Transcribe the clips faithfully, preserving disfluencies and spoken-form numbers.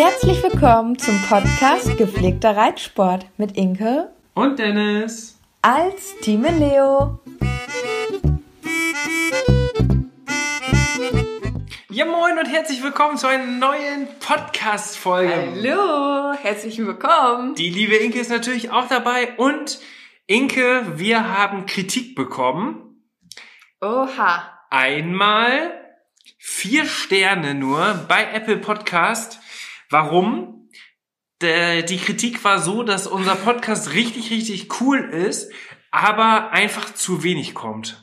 Herzlich willkommen zum Podcast Gepflegter Reitsport mit Inke und Dennis als Team Leo. Ja, moin und herzlich willkommen zu einer neuen Podcast-Folge. Hallo, herzlich willkommen. Die liebe Inke ist natürlich auch dabei und Inke, wir haben Kritik bekommen. Oha. Einmal vier Sterne nur bei Apple Podcast. Warum? Der, die Kritik war so, dass unser Podcast richtig, richtig cool ist, aber einfach zu wenig kommt.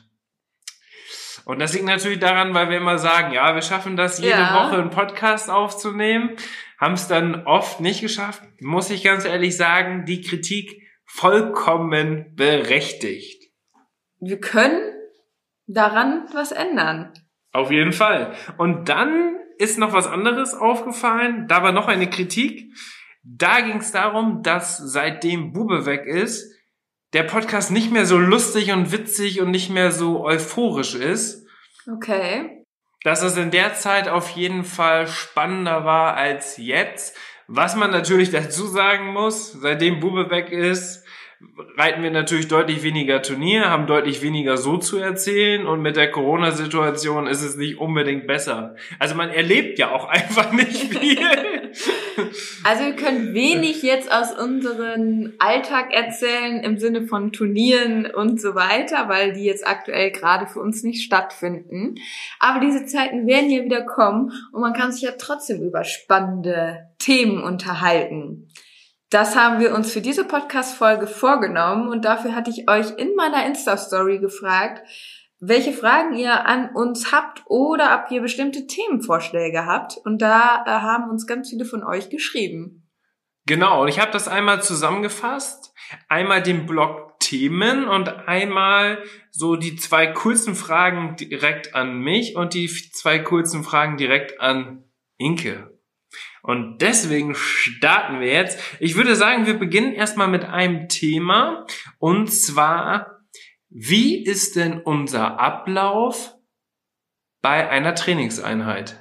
Und das liegt natürlich daran, weil wir immer sagen, ja, wir schaffen das jede Ja. Woche einen Podcast aufzunehmen, haben es dann oft nicht geschafft. Muss ich ganz ehrlich sagen, die Kritik vollkommen berechtigt. Wir können daran was ändern. Auf jeden Fall. Und dann ist noch was anderes aufgefallen. Da war noch eine Kritik. Da ging es darum, dass seitdem Bube weg ist, der Podcast nicht mehr so lustig und witzig und nicht mehr so euphorisch ist. Okay. Dass es in der Zeit auf jeden Fall spannender war als jetzt. Was man natürlich dazu sagen muss, seitdem Bube weg ist, reiten wir natürlich deutlich weniger Turnier, haben deutlich weniger so zu erzählen und mit der Corona-Situation ist es nicht unbedingt besser. Also man erlebt ja auch einfach nicht viel. Also wir können wenig jetzt aus unserem Alltag erzählen im Sinne von Turnieren und so weiter, weil die jetzt aktuell gerade für uns nicht stattfinden. Aber diese Zeiten werden ja wieder kommen und man kann sich ja trotzdem über spannende Themen unterhalten. Das haben wir uns für diese Podcast-Folge vorgenommen und dafür hatte ich euch in meiner Insta-Story gefragt, welche Fragen ihr an uns habt oder ob ihr bestimmte Themenvorschläge habt. Und da äh, haben uns ganz viele von euch geschrieben. Genau, und ich habe das einmal zusammengefasst. Einmal den Blog Themen und einmal so die zwei coolsten Fragen direkt an mich und die zwei coolsten Fragen direkt an Inke. Und deswegen starten wir jetzt. Ich würde sagen, wir beginnen erstmal mit einem Thema. Und zwar, wie ist denn unser Ablauf bei einer Trainingseinheit?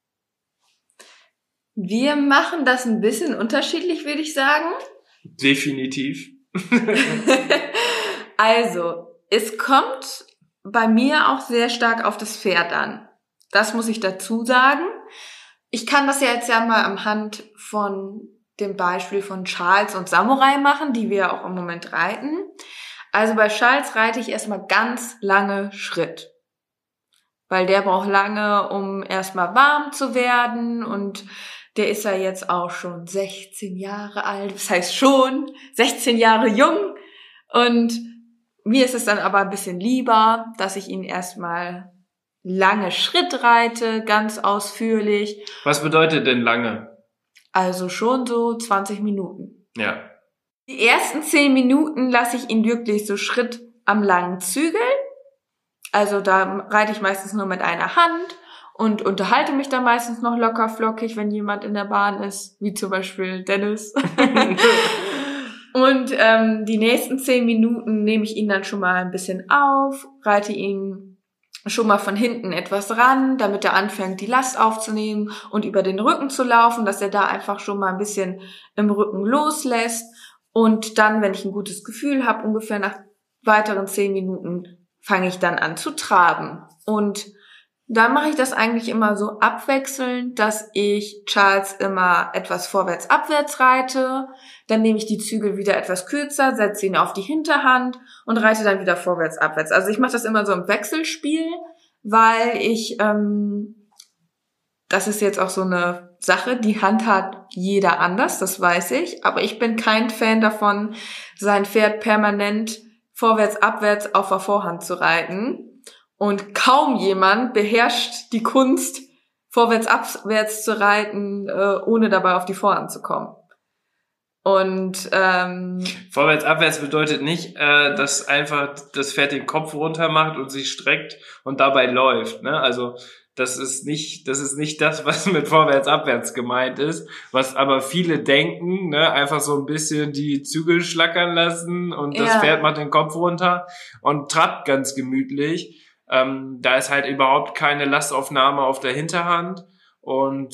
Wir machen das ein bisschen unterschiedlich, würde ich sagen. Definitiv. Also, es kommt bei mir auch sehr stark auf das Pferd an. Das muss ich dazu sagen. Ich kann das ja jetzt ja mal am Hand von dem Beispiel von Charles und Samurai machen, die wir auch im Moment reiten. Also bei Charles reite ich erstmal ganz lange Schritt, weil der braucht lange, um erstmal warm zu werden und der ist ja jetzt auch schon sechzehn Jahre alt, das heißt schon sechzehn Jahre jung und mir ist es dann aber ein bisschen lieber, dass ich ihn erstmal lange Schritt reite, ganz ausführlich. Was bedeutet denn lange? Also schon so zwanzig Minuten. Ja. Die ersten zehn Minuten lasse ich ihn wirklich so Schritt am langen Zügel. Also da reite ich meistens nur mit einer Hand und unterhalte mich dann meistens noch locker flockig, wenn jemand in der Bahn ist, wie zum Beispiel Dennis. Und ähm, die nächsten zehn Minuten nehme ich ihn dann schon mal ein bisschen auf, reite ihn schon mal von hinten etwas ran, damit er anfängt, die Last aufzunehmen und über den Rücken zu laufen, dass er da einfach schon mal ein bisschen im Rücken loslässt. Und dann, wenn ich ein gutes Gefühl habe, ungefähr nach weiteren zehn Minuten, fange ich dann an zu traben. Und dann mache ich das eigentlich immer so abwechselnd, dass ich Charles immer etwas vorwärts-abwärts reite, dann nehme ich die Zügel wieder etwas kürzer, setze ihn auf die Hinterhand und reite dann wieder vorwärts-abwärts. Also ich mache das immer so im Wechselspiel, weil ich, ähm, das ist jetzt auch so eine Sache, die handhabt jeder anders, das weiß ich, aber ich bin kein Fan davon, sein Pferd permanent vorwärts-abwärts auf der Vorhand zu reiten. Und kaum jemand beherrscht die Kunst, vorwärts-abwärts zu reiten, äh, ohne dabei auf die Vorhand zu kommen. Und ähm, Vorwärts, abwärts bedeutet nicht, äh, dass einfach das Pferd den Kopf runter macht und sich streckt und dabei läuft. Ne? Also das ist nicht, das ist nicht das, was mit vorwärts, abwärts gemeint ist, was aber viele denken, ne? Einfach so ein bisschen die Zügel schlackern lassen und das Ja. Pferd macht den Kopf runter und trabt ganz gemütlich. Ähm, da ist halt überhaupt keine Lastaufnahme auf der Hinterhand und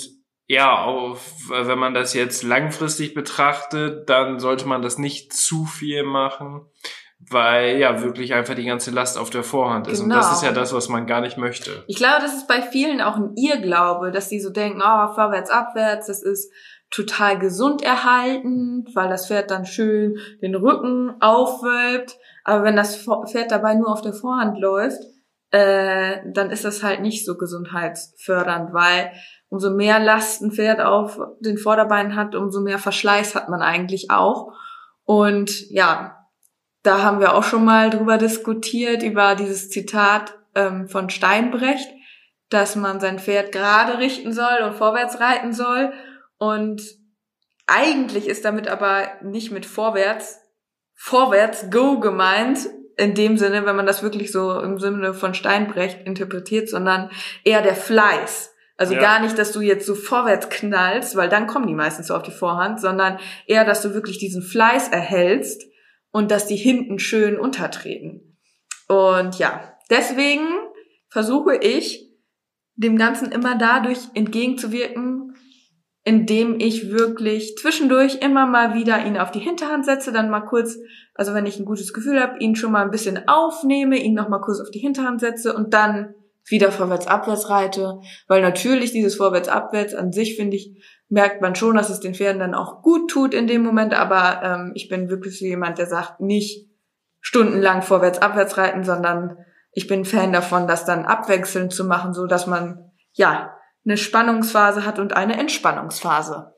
ja, auf, wenn man das jetzt langfristig betrachtet, dann sollte man das nicht zu viel machen, weil ja wirklich einfach die ganze Last auf der Vorhand ist. Genau. Und das ist ja das, was man gar nicht möchte. Ich glaube, das ist bei vielen auch ein Irrglaube, dass die so denken, oh, vorwärts, abwärts, das ist total gesund erhaltend, weil das Pferd dann schön den Rücken aufwölbt. Aber wenn das Pferd dabei nur auf der Vorhand läuft, äh, dann ist das halt nicht so gesundheitsfördernd, weil umso mehr Last ein Pferd auf den Vorderbeinen hat, umso mehr Verschleiß hat man eigentlich auch. Und ja, da haben wir auch schon mal drüber diskutiert, über dieses Zitat ähm, von Steinbrecht, dass man sein Pferd gerade richten soll und vorwärts reiten soll. Und eigentlich ist damit aber nicht mit vorwärts, vorwärts, go gemeint, in dem Sinne, wenn man das wirklich so im Sinne von Steinbrecht interpretiert, sondern eher der Fleiß. Also ja. Gar nicht, dass du jetzt so vorwärts knallst, weil dann kommen die meistens so auf die Vorhand, sondern eher, dass du wirklich diesen Fleiß erhältst und dass die hinten schön untertreten. Und ja, deswegen versuche ich, dem Ganzen immer dadurch entgegenzuwirken, indem ich wirklich zwischendurch immer mal wieder ihn auf die Hinterhand setze, dann mal kurz, also wenn ich ein gutes Gefühl habe, ihn schon mal ein bisschen aufnehme, ihn noch mal kurz auf die Hinterhand setze und dann wieder vorwärts-abwärts reite, weil natürlich dieses Vorwärts-abwärts an sich, finde ich, merkt man schon, dass es den Pferden dann auch gut tut in dem Moment, aber ähm, ich bin wirklich so jemand, der sagt, nicht stundenlang vorwärts-abwärts reiten, sondern ich bin Fan davon, das dann abwechselnd zu machen, so dass man, ja, eine Spannungsphase hat und eine Entspannungsphase.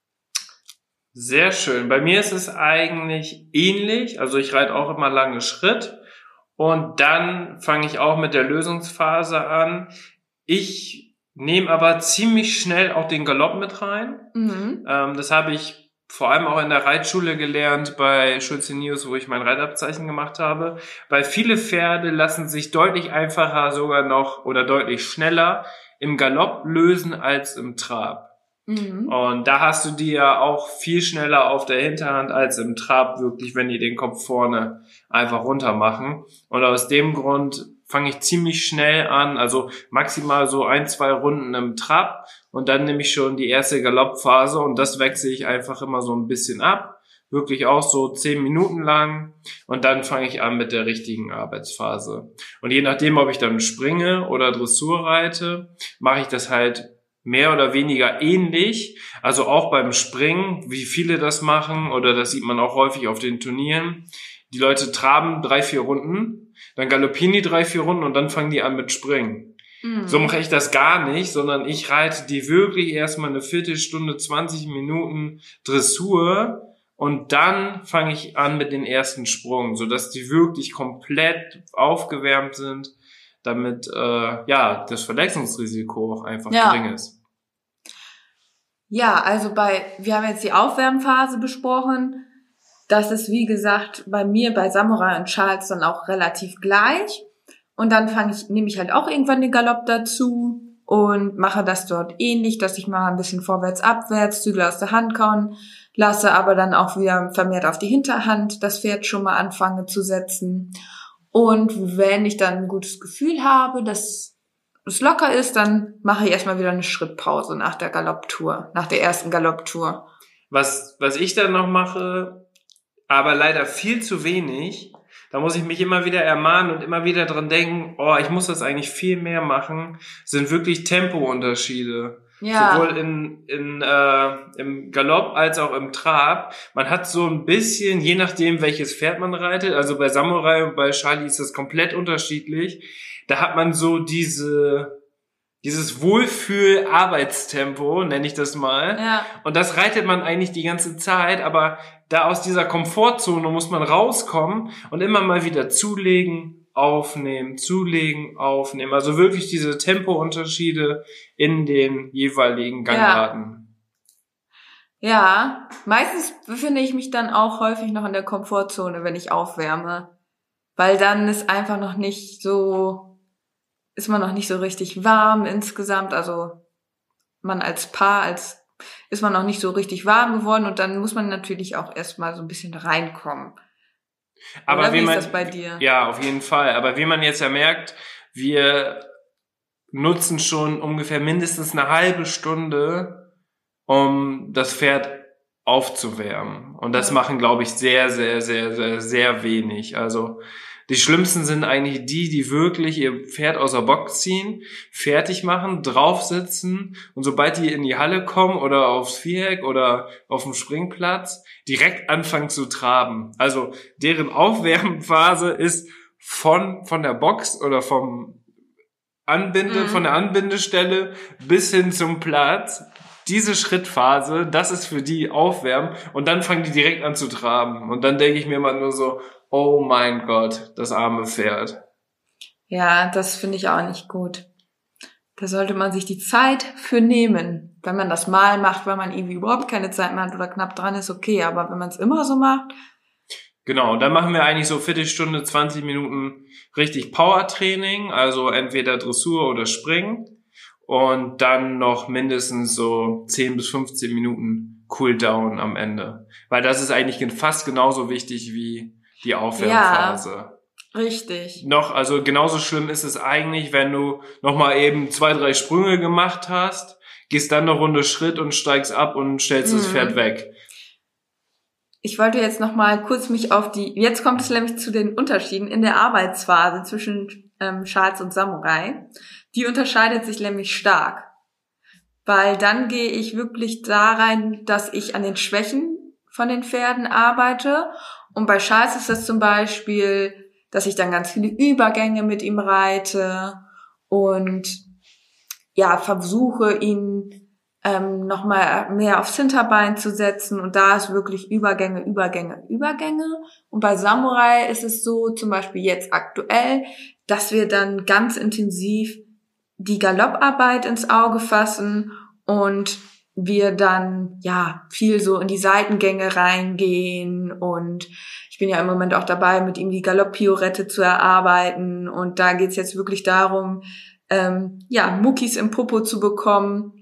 Sehr schön. Bei mir ist es eigentlich ähnlich. Also ich reite auch immer lange Schritt und dann fange ich auch mit der Lösungsphase an. Ich nehme aber ziemlich schnell auch den Galopp mit rein. Mhm. Ähm, das habe ich vor allem auch in der Reitschule gelernt bei Schulze-Nius, wo ich mein Reitabzeichen gemacht habe. Weil viele Pferde lassen sich deutlich einfacher sogar noch oder deutlich schneller im Galopp lösen als im Trab. Mhm. Und da hast du die ja auch viel schneller auf der Hinterhand als im Trab wirklich, wenn die den Kopf vorne einfach runter machen. Und aus dem Grund fange ich ziemlich schnell an, also maximal so ein, zwei Runden im Trab und dann nehme ich schon die erste Galoppphase und das wechsle ich einfach immer so ein bisschen ab. Wirklich auch so zehn Minuten lang und dann fange ich an mit der richtigen Arbeitsphase. Und je nachdem, ob ich dann springe oder Dressur reite, mache ich das halt mehr oder weniger ähnlich. Also auch beim Springen, wie viele das machen oder das sieht man auch häufig auf den Turnieren. Die Leute traben drei, vier Runden, dann galoppieren die drei, vier Runden und dann fangen die an mit Springen. Mhm. So mache ich das gar nicht, sondern ich reite die wirklich erstmal eine Viertelstunde, zwanzig Minuten Dressur. Und dann fange ich an mit den ersten Sprung, sodass die wirklich komplett aufgewärmt sind, damit äh, ja das Verletzungsrisiko auch einfach ja. gering ist. Ja, also bei wir haben jetzt die Aufwärmphase besprochen. Das ist, wie gesagt, bei mir, bei Samurai und Charles dann auch relativ gleich. Und dann fange ich, nehme ich halt auch irgendwann den Galopp dazu und mache das dort ähnlich, dass ich mal ein bisschen vorwärts, abwärts, Zügel aus der Hand kauen lasse, aber dann auch wieder vermehrt auf die Hinterhand das Pferd schon mal anfange zu setzen. Und wenn ich dann ein gutes Gefühl habe, dass es locker ist, dann mache ich erstmal wieder eine Schrittpause nach der Galopptour, nach der ersten Galopptour. Was, was ich dann noch mache, aber leider viel zu wenig, da muss ich mich immer wieder ermahnen und immer wieder dran denken, oh, ich muss das eigentlich viel mehr machen, sind wirklich Tempounterschiede. Ja. Sowohl in, in, äh, im Galopp als auch im Trab. Man hat so ein bisschen, je nachdem, welches Pferd man reitet, also bei Samurai und bei Charlie ist das komplett unterschiedlich. Da hat man so diese, dieses Wohlfühl-Arbeitstempo, nenne ich das mal. Ja. Und das reitet man eigentlich die ganze Zeit, aber da aus dieser Komfortzone muss man rauskommen und immer mal wieder zulegen, aufnehmen, zulegen, aufnehmen. Also wirklich diese Tempounterschiede in den jeweiligen Gangarten. Ja. ja, meistens befinde ich mich dann auch häufig noch in der Komfortzone, wenn ich aufwärme. Weil dann ist einfach noch nicht so, ist man noch nicht so richtig warm insgesamt. Also man als Paar, als ist man noch nicht so richtig warm geworden und dann muss man natürlich auch erstmal so ein bisschen reinkommen. Aber Oder wie wie man, ist das bei dir? Ja, auf jeden Fall. Aber wie man jetzt ja merkt, wir nutzen schon ungefähr mindestens eine halbe Stunde um das Pferd aufzuwärmen. Und das Ja. machen, glaube ich, sehr, sehr, sehr, sehr, sehr wenig. Also die schlimmsten sind eigentlich die, die wirklich ihr Pferd aus der Box ziehen, fertig machen, draufsitzen und sobald die in die Halle kommen oder aufs Viereck oder auf dem Springplatz, direkt anfangen zu traben. Also deren Aufwärmphase ist von, von der Box oder vom Anbinde, Mhm. von der Anbindestelle bis hin zum Platz. Diese Schrittphase, das ist für die Aufwärmen und dann fangen die direkt an zu traben. Und dann denke ich mir mal nur so, oh mein Gott, das arme Pferd. Ja, das finde ich auch nicht gut. Da sollte man sich die Zeit für nehmen. Wenn man das mal macht, weil man irgendwie überhaupt keine Zeit mehr hat oder knapp dran ist, okay. Aber wenn man es immer so macht, Genau, und dann machen wir eigentlich so Viertelstunde, zwanzig Minuten richtig Powertraining, also entweder Dressur oder Springen. Und dann noch mindestens so zehn bis fünfzehn Minuten Cooldown am Ende. Weil das ist eigentlich fast genauso wichtig wie die Aufwärmphase. richtig. Noch, also genauso schlimm ist es eigentlich, wenn du nochmal eben zwei, drei Sprünge gemacht hast, gehst dann eine Runde Schritt und steigst ab und stellst das Mhm. Pferd weg. Ich wollte jetzt noch mal kurz mich auf die, jetzt kommt es nämlich zu den Unterschieden in der Arbeitsphase zwischen ähm, Charles und Samurai. Die unterscheidet sich nämlich stark. Weil dann gehe ich wirklich da rein, dass ich an den Schwächen von den Pferden arbeite. Und bei Charles ist das zum Beispiel, dass ich dann ganz viele Übergänge mit ihm reite und ja, versuche ihn ähm, nochmal mehr aufs Hinterbein zu setzen. Und da ist wirklich Übergänge, Übergänge, Übergänge. Und bei Samurai ist es so, zum Beispiel jetzt aktuell, dass wir dann ganz intensiv die Galopparbeit ins Auge fassen und wir dann ja viel so in die Seitengänge reingehen und ich bin ja im Moment auch dabei, mit ihm die Galopp-Piorette zu erarbeiten und da geht's jetzt wirklich darum, ähm, ja, Muckis im Popo zu bekommen,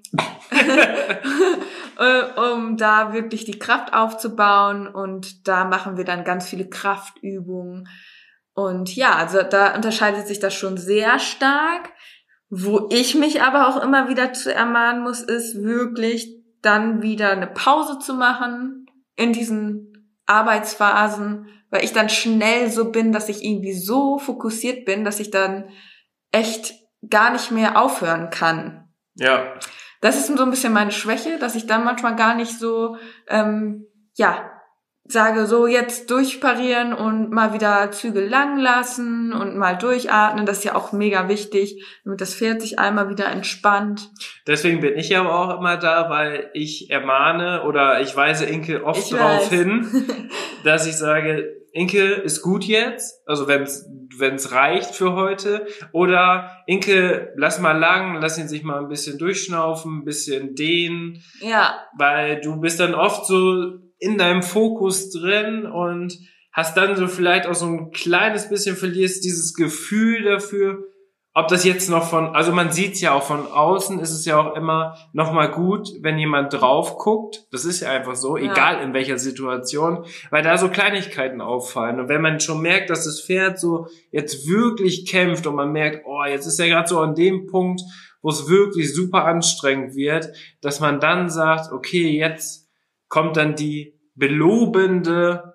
um da wirklich die Kraft aufzubauen und da machen wir dann ganz viele Kraftübungen und ja, also da unterscheidet sich das schon sehr stark. Wo ich mich aber auch immer wieder zu ermahnen muss, ist wirklich dann wieder eine Pause zu machen in diesen Arbeitsphasen, weil ich dann schnell so bin, dass ich irgendwie so fokussiert bin, dass ich dann echt gar nicht mehr aufhören kann. Ja. Das ist so ein bisschen meine Schwäche, dass ich dann manchmal gar nicht so, ähm, ja, sage so jetzt durchparieren und mal wieder Zügel lang lassen und mal durchatmen. Das ist ja auch mega wichtig, damit das Pferd sich einmal wieder entspannt. Deswegen bin ich aber auch immer da, weil ich ermahne oder ich weise Inke oft Ich darauf weiß. hin, dass ich sage, Inke ist gut jetzt, also wenn es wenn es reicht für heute, oder Inke, lass mal lang, lass ihn sich mal ein bisschen durchschnaufen, ein bisschen dehnen, Ja, weil du bist dann oft so in deinem Fokus drin und hast dann so vielleicht auch so ein kleines bisschen verlierst dieses Gefühl dafür, ob das jetzt noch von, also man sieht's ja auch von außen, ist es ja auch immer noch mal gut, wenn jemand drauf guckt. Das ist ja einfach so, Ja. egal in welcher Situation, weil da so Kleinigkeiten auffallen. Und wenn man schon merkt, dass das Pferd so jetzt wirklich kämpft und man merkt, oh, jetzt ist er gerade so an dem Punkt, wo es wirklich super anstrengend wird, dass man dann sagt, okay, jetzt kommt dann die belobende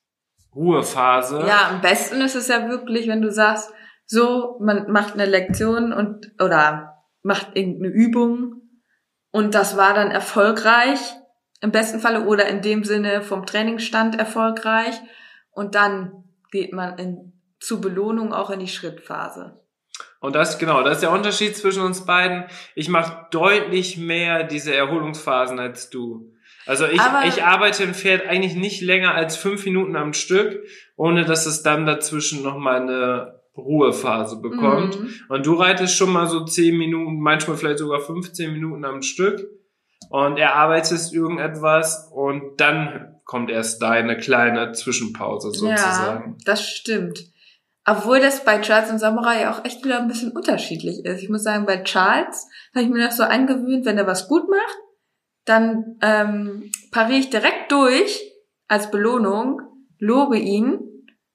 Ruhephase. ja, am besten ist es ja wirklich, wenn du sagst, so, man macht eine Lektion und oder macht irgendeine Übung und das war dann erfolgreich, im besten Falle oder in dem Sinne vom Trainingsstand erfolgreich und dann geht man in, zur Belohnung auch in die Schrittphase. Und das, genau, das ist der Unterschied zwischen uns beiden. Ich mache deutlich mehr diese Erholungsphasen als du. Also ich, Aber- ich arbeite im Pferd eigentlich nicht länger als fünf Minuten am Stück, ohne dass es dann dazwischen nochmal eine Ruhephase bekommt. Mhm. Und du reitest schon mal so zehn Minuten, manchmal vielleicht sogar fünfzehn Minuten am Stück und erarbeitest irgendetwas und dann kommt erst deine kleine Zwischenpause sozusagen. Ja, das stimmt. Obwohl das bei Charles und Samurai auch echt wieder ein bisschen unterschiedlich ist. Ich muss sagen, bei Charles habe ich mir das so angewöhnt, wenn er was gut macht, dann ähm, pariere ich direkt durch als Belohnung, lobe ihn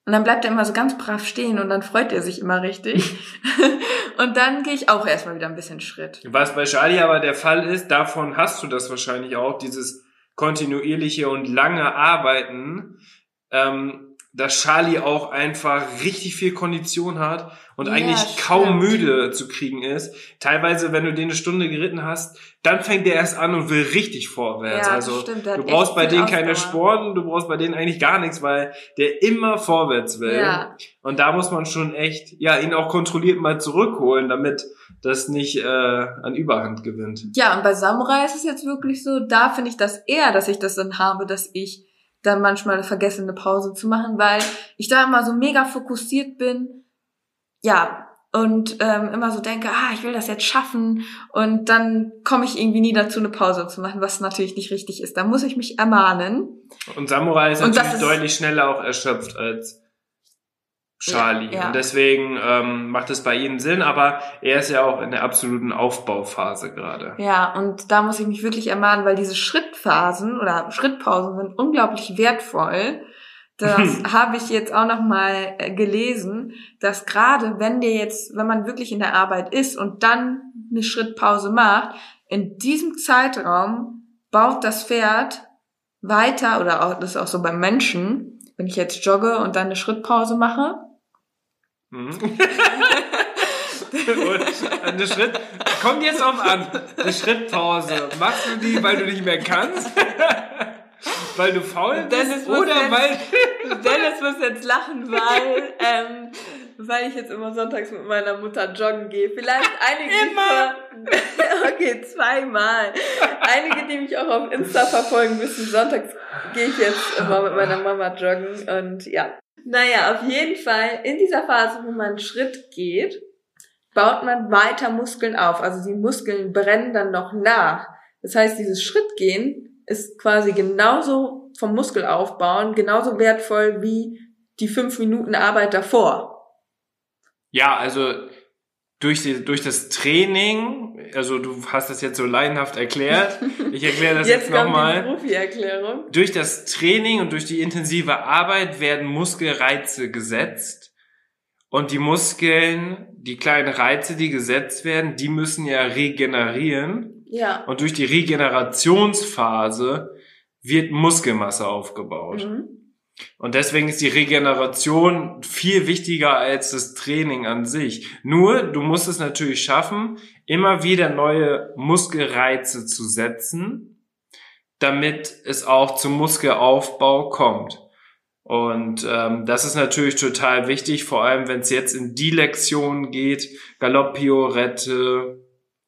Und dann bleibt er immer so ganz brav stehen und dann freut er sich immer richtig. Und dann gehe ich auch erstmal wieder ein bisschen Schritt. Was bei Charlie aber der Fall ist, davon hast du das wahrscheinlich auch, dieses kontinuierliche und lange Arbeiten, ähm, dass Charlie auch einfach richtig viel Kondition hat und Ja, eigentlich stimmt. kaum müde zu kriegen ist. Teilweise, wenn du den eine Stunde geritten hast, dann fängt der erst an und will richtig vorwärts. Ja, das also stimmt, der hat du brauchst echt bei viel denen keine Ausdauer. Sporten, du brauchst bei denen eigentlich gar nichts, weil der immer vorwärts will. Ja. Und da muss man schon echt, ja, ihn auch kontrolliert mal zurückholen, damit das nicht äh, an Überhand gewinnt. Ja, und bei Samurai ist es jetzt wirklich so, da finde ich das eher, dass ich das dann habe, dass ich dann manchmal vergesse, eine Pause zu machen, weil ich da immer so mega fokussiert bin, ja, und ähm, immer so denke, ah, ich will das jetzt schaffen und dann komme ich irgendwie nie dazu, eine Pause zu machen, was natürlich nicht richtig ist. Da muss ich mich ermahnen. Und Samurai ist Und das natürlich ist- deutlich schneller auch erschöpft als Charlie. Ja, ja. Und deswegen ähm, macht es bei ihm Sinn, aber er ist ja auch in der absoluten Aufbauphase gerade. Ja, und da muss ich mich wirklich ermahnen, weil diese Schrittphasen oder Schrittpausen sind unglaublich wertvoll. Das habe ich jetzt auch noch mal äh, gelesen, dass gerade wenn dir jetzt, wenn man wirklich in der Arbeit ist und dann eine Schrittpause macht, in diesem Zeitraum baut das Pferd weiter, oder auch, das ist auch so beim Menschen, wenn ich jetzt jogge und dann eine Schrittpause mache, Mhm. Und eine Schritt, kommt jetzt auf an, eine Schrittpause. Machst du die, weil du nicht mehr kannst? Weil du faul Dennis bist? muss Oder jetzt- weil... Dennis muss jetzt lachen, weil, ähm, weil ich jetzt immer sonntags mit meiner Mutter joggen gehe. Vielleicht einige... Immer? Okay, zweimal. Einige, die mich auch auf Insta verfolgen, wissen, sonntags gehe ich jetzt immer mit meiner Mama joggen und ja. Naja, auf jeden Fall, in dieser Phase, wo man einen Schritt geht, baut man weiter Muskeln auf. Also die Muskeln brennen dann noch nach. Das heißt, dieses Schrittgehen ist quasi genauso vom Muskelaufbauen, genauso wertvoll wie die fünf Minuten Arbeit davor. Ja, also durch, die, durch das Training, also du hast das jetzt so laienhaft erklärt, ich erkläre das jetzt, Jetzt kommt nochmal. die Profi-Erklärung. Durch das Training und durch die intensive Arbeit werden Muskelreize gesetzt. Und die Muskeln, die kleinen Reize, die gesetzt werden, die müssen ja regenerieren. Ja. Und durch die Regenerationsphase wird Muskelmasse aufgebaut. Mhm. Und deswegen ist die Regeneration viel wichtiger als das Training an sich. Nur, du musst es natürlich schaffen, immer wieder neue Muskelreize zu setzen, damit es auch zum Muskelaufbau kommt. Und ähm, das ist natürlich total wichtig, vor allem wenn es jetzt in die Lektion geht, Galopp-Piorette,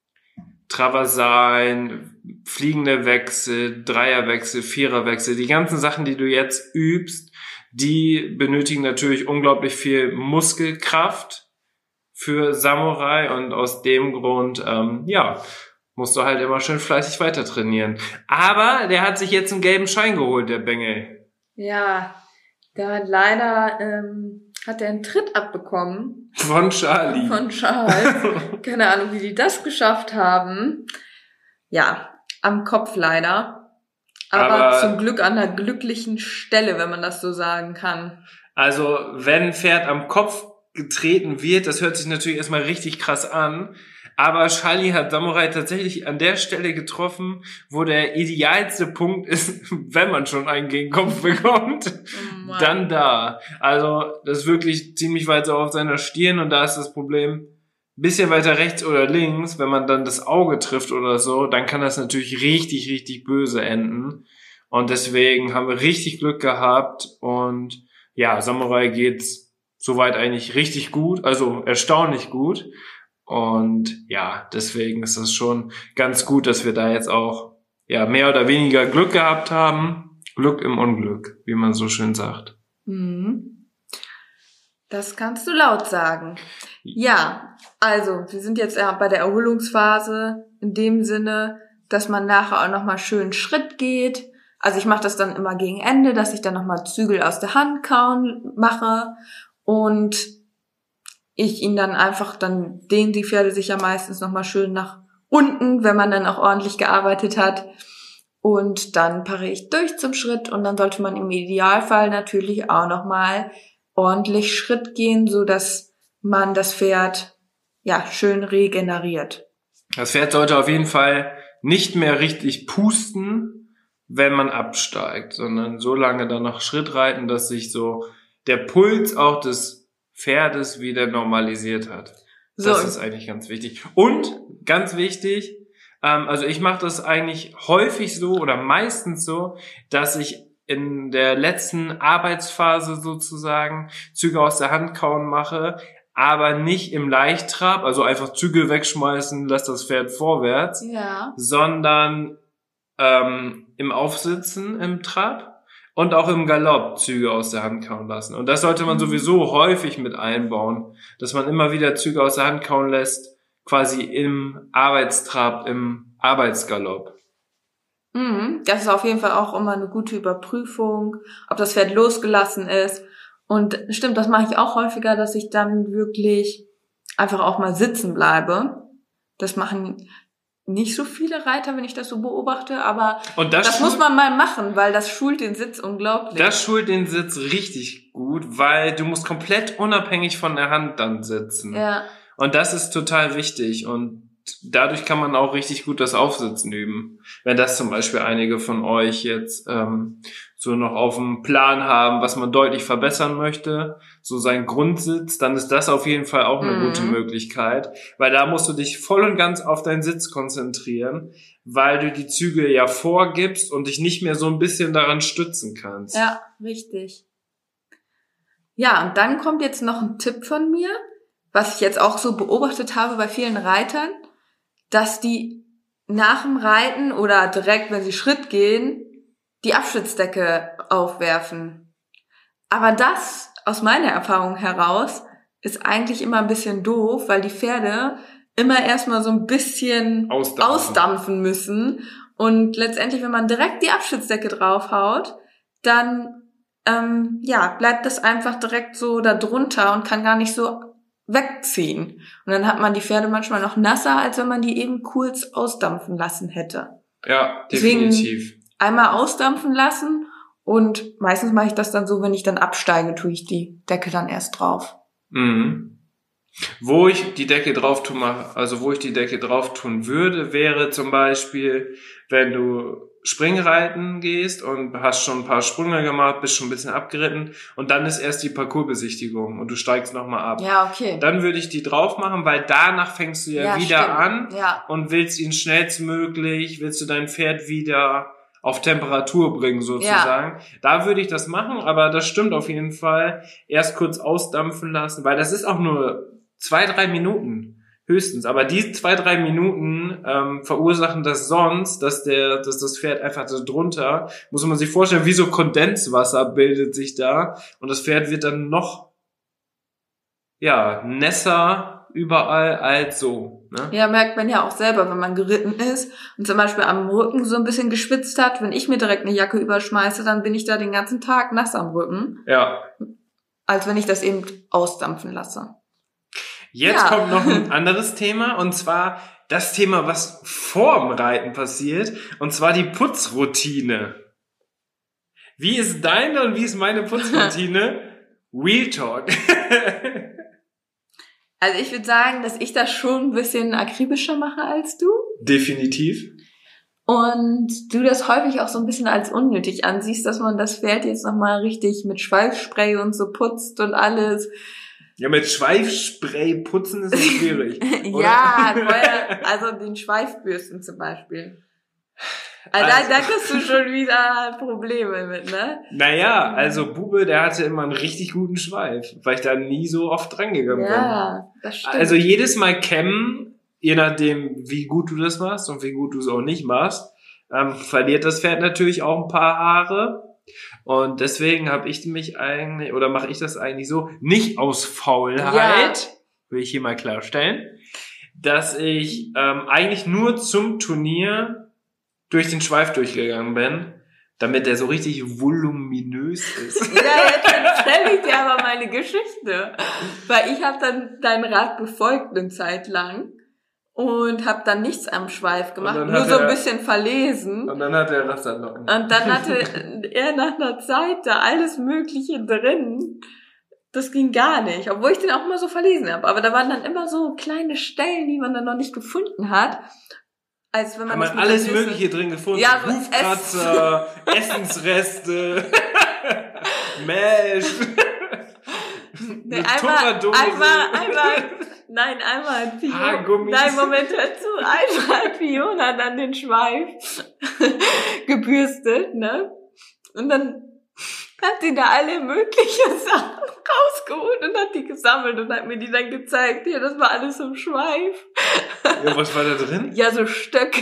Traversalen, fliegende Wechsel, Dreierwechsel, Viererwechsel, die ganzen Sachen, die du jetzt übst, die benötigen natürlich unglaublich viel Muskelkraft für Samurai und aus dem Grund, ähm, ja, musst du halt immer schön fleißig weiter trainieren. Aber der hat sich jetzt einen gelben Schein geholt, der Bengel. Ja, der hat leider, ähm, hat er einen Tritt abbekommen Von Charlie. von Charles. Keine Ahnung, wie die das geschafft haben. Ja, am Kopf leider. Aber, Aber- zum Glück an einer glücklichen Stelle, wenn man das so sagen kann. Also, wenn ein Pferd am Kopf getreten wird, das hört sich natürlich erstmal richtig krass an, aber Charlie hat Samurai tatsächlich an der Stelle getroffen, wo der idealste Punkt ist, wenn man schon einen gegen den Kopf bekommt, Oh Mann. dann da. Also, das ist wirklich ziemlich weit so auf seiner Stirn und da ist das Problem, bisschen weiter rechts oder links, wenn man dann das Auge trifft oder so, dann kann das natürlich richtig, richtig böse enden. Und deswegen haben wir richtig Glück gehabt und ja, Samurai geht's soweit eigentlich richtig gut, also erstaunlich gut. Und ja, deswegen ist es schon ganz gut, dass wir da jetzt auch ja mehr oder weniger Glück gehabt haben. Glück im Unglück, wie man so schön sagt. Mhm. Das kannst du laut sagen. Ja, also wir sind jetzt ja bei der Erholungsphase in dem Sinne, dass man nachher auch nochmal schön Schritt geht. Also ich mache das dann immer gegen Ende, dass ich dann nochmal Zügel aus der Hand kauen mache und ich ihn dann einfach, dann dehnen die Pferde sich ja meistens nochmal schön nach unten, wenn man dann auch ordentlich gearbeitet hat. Und dann pariere ich durch zum Schritt und dann sollte man im Idealfall natürlich auch nochmal ordentlich Schritt gehen, so dass man das Pferd ja schön regeneriert. Das Pferd sollte auf jeden Fall nicht mehr richtig pusten, wenn man absteigt, sondern so lange dann noch Schritt reiten, dass sich so der Puls auch des Pferdes wieder normalisiert hat. So. Das ist eigentlich ganz wichtig. Und ganz wichtig, ähm, also ich mache das eigentlich häufig so oder meistens so, dass ich in der letzten Arbeitsphase sozusagen Züge aus der Hand kauen mache, aber nicht im Leichttrab, also einfach Zügel wegschmeißen, lass das Pferd vorwärts, ja. sondern ähm, im Aufsitzen, im Trab und auch im Galopp Züge aus der Hand kauen lassen. Und das sollte man sowieso häufig mit einbauen, dass man immer wieder Züge aus der Hand kauen lässt, quasi im Arbeitstrab, im Arbeitsgalopp. Das ist auf jeden Fall auch immer eine gute Überprüfung, ob das Pferd losgelassen ist. Und stimmt, das mache ich auch häufiger, dass ich dann wirklich einfach auch mal sitzen bleibe. Das machen nicht so viele Reiter, wenn ich das so beobachte, aber und das, das muss man mal machen, weil das schult den Sitz unglaublich. Das schult den Sitz richtig gut, weil du musst komplett unabhängig von der Hand dann sitzen. Ja. Und das ist total wichtig und dadurch kann man auch richtig gut das Aufsitzen üben. Wenn das zum Beispiel einige von euch jetzt ähm, so noch auf dem Plan haben, was man deutlich verbessern möchte, so sein Grundsitz, dann ist das auf jeden Fall auch eine mhm. gute Möglichkeit, weil da musst du dich voll und ganz auf deinen Sitz konzentrieren, weil du die Zügel ja vorgibst und dich nicht mehr so ein bisschen daran stützen kannst. Ja, richtig. Ja, und dann kommt jetzt noch ein Tipp von mir, was ich jetzt auch so beobachtet habe bei vielen Reitern, dass die nach dem Reiten oder direkt, wenn sie Schritt gehen, die Abschnittsdecke aufwerfen. Aber das, aus meiner Erfahrung heraus, ist eigentlich immer ein bisschen doof, weil die Pferde immer erstmal so ein bisschen ausdampfen, ausdampfen müssen. Und letztendlich, wenn man direkt die Abschnittsdecke draufhaut, dann ähm, ja bleibt das einfach direkt so da drunter und kann gar nicht so wegziehen. Und dann hat man die Pferde manchmal noch nasser, als wenn man die eben kurz ausdampfen lassen hätte. Ja, definitiv. Deswegen einmal ausdampfen lassen und meistens mache ich das dann so, wenn ich dann absteige, tue ich die Decke dann erst drauf. Mhm. Wo ich die Decke drauf tun mache, also wo ich die Decke drauf tun würde, wäre zum Beispiel, wenn du Springreiten gehst und hast schon ein paar Sprünge gemacht, bist schon ein bisschen abgeritten und dann ist erst die Parcoursbesichtigung und du steigst nochmal ab. Ja, okay. Dann würde ich die drauf machen, weil danach fängst du ja, ja wieder stimmt. an ja. und willst ihn schnellstmöglich, willst du dein Pferd wieder auf Temperatur bringen sozusagen. Ja. Da würde ich das machen, aber das stimmt auf jeden Fall. Erst kurz ausdampfen lassen, weil das ist auch nur zwei, drei Minuten. Höchstens. Aber die zwei, drei Minuten ähm, verursachen das sonst, dass der, dass das Pferd einfach so drunter, muss man sich vorstellen, wie so Kondenswasser bildet sich da und das Pferd wird dann noch ja nässer überall als so. Ne? Ja, merkt man ja auch selber, wenn man geritten ist und zum Beispiel am Rücken so ein bisschen geschwitzt hat. Wenn ich mir direkt eine Jacke überschmeiße, dann bin ich da den ganzen Tag nass am Rücken. Ja. Als wenn ich das eben ausdampfen lasse. Jetzt ja. kommt noch ein anderes Thema und zwar das Thema, was vorm Reiten passiert und zwar die Putzroutine. Wie ist deine und wie ist meine Putzroutine? Real Talk. Also ich würde sagen, dass ich das schon ein bisschen akribischer mache als du. Definitiv. Und du das häufig auch so ein bisschen als unnötig ansiehst, dass man das Pferd jetzt nochmal richtig mit Schweifspray und so putzt und alles. Ja, mit Schweifspray putzen ist nicht schwierig. ja, also den Schweifbürsten zum Beispiel. Also, also da, da kriegst du schon wieder Probleme mit, ne? Naja, also Bube, der hatte immer einen richtig guten Schweif, weil ich da nie so oft dran gegangen bin. Ja, das stimmt. Also jedes Mal kämmen, je nachdem, wie gut du das machst und wie gut du es auch nicht machst, ähm, verliert das Pferd natürlich auch ein paar Haare. Und deswegen habe ich mich eigentlich, oder mache ich das eigentlich so, nicht aus Faulheit, ja. will ich hier mal klarstellen, dass ich ähm, eigentlich nur zum Turnier durch den Schweif durchgegangen bin, damit der so richtig voluminös ist. Ja, jetzt erzähle ich dir aber meine Geschichte. Weil ich habe dann deinen Rat befolgt eine Zeit lang. Und habe dann nichts am Schweif gemacht, nur so ein er, bisschen verlesen. Und dann hat er Rasterlocken. Und dann hatte er nach einer Zeit da alles Mögliche drin. Das ging gar nicht, obwohl ich den auch immer so verlesen habe. Aber da waren dann immer so kleine Stellen, die man dann noch nicht gefunden hat. Als wenn man Hat man alles Mögliche drin gefunden. Ja, so Hufkratzer, Essensreste, Mesh, nee, eine einmal, Tupperdose. einmal, einmal, nein, einmal hat Fiona, Haargummis. nein, Moment, hör zu, einmal hat Fiona dann den Schweif gebürstet, ne? Und dann hat sie da alle möglichen Sachen rausgeholt und hat die gesammelt und hat mir die dann gezeigt. Hier, das war alles im Schweif. Ja, was war da drin? Ja, so Stöcke.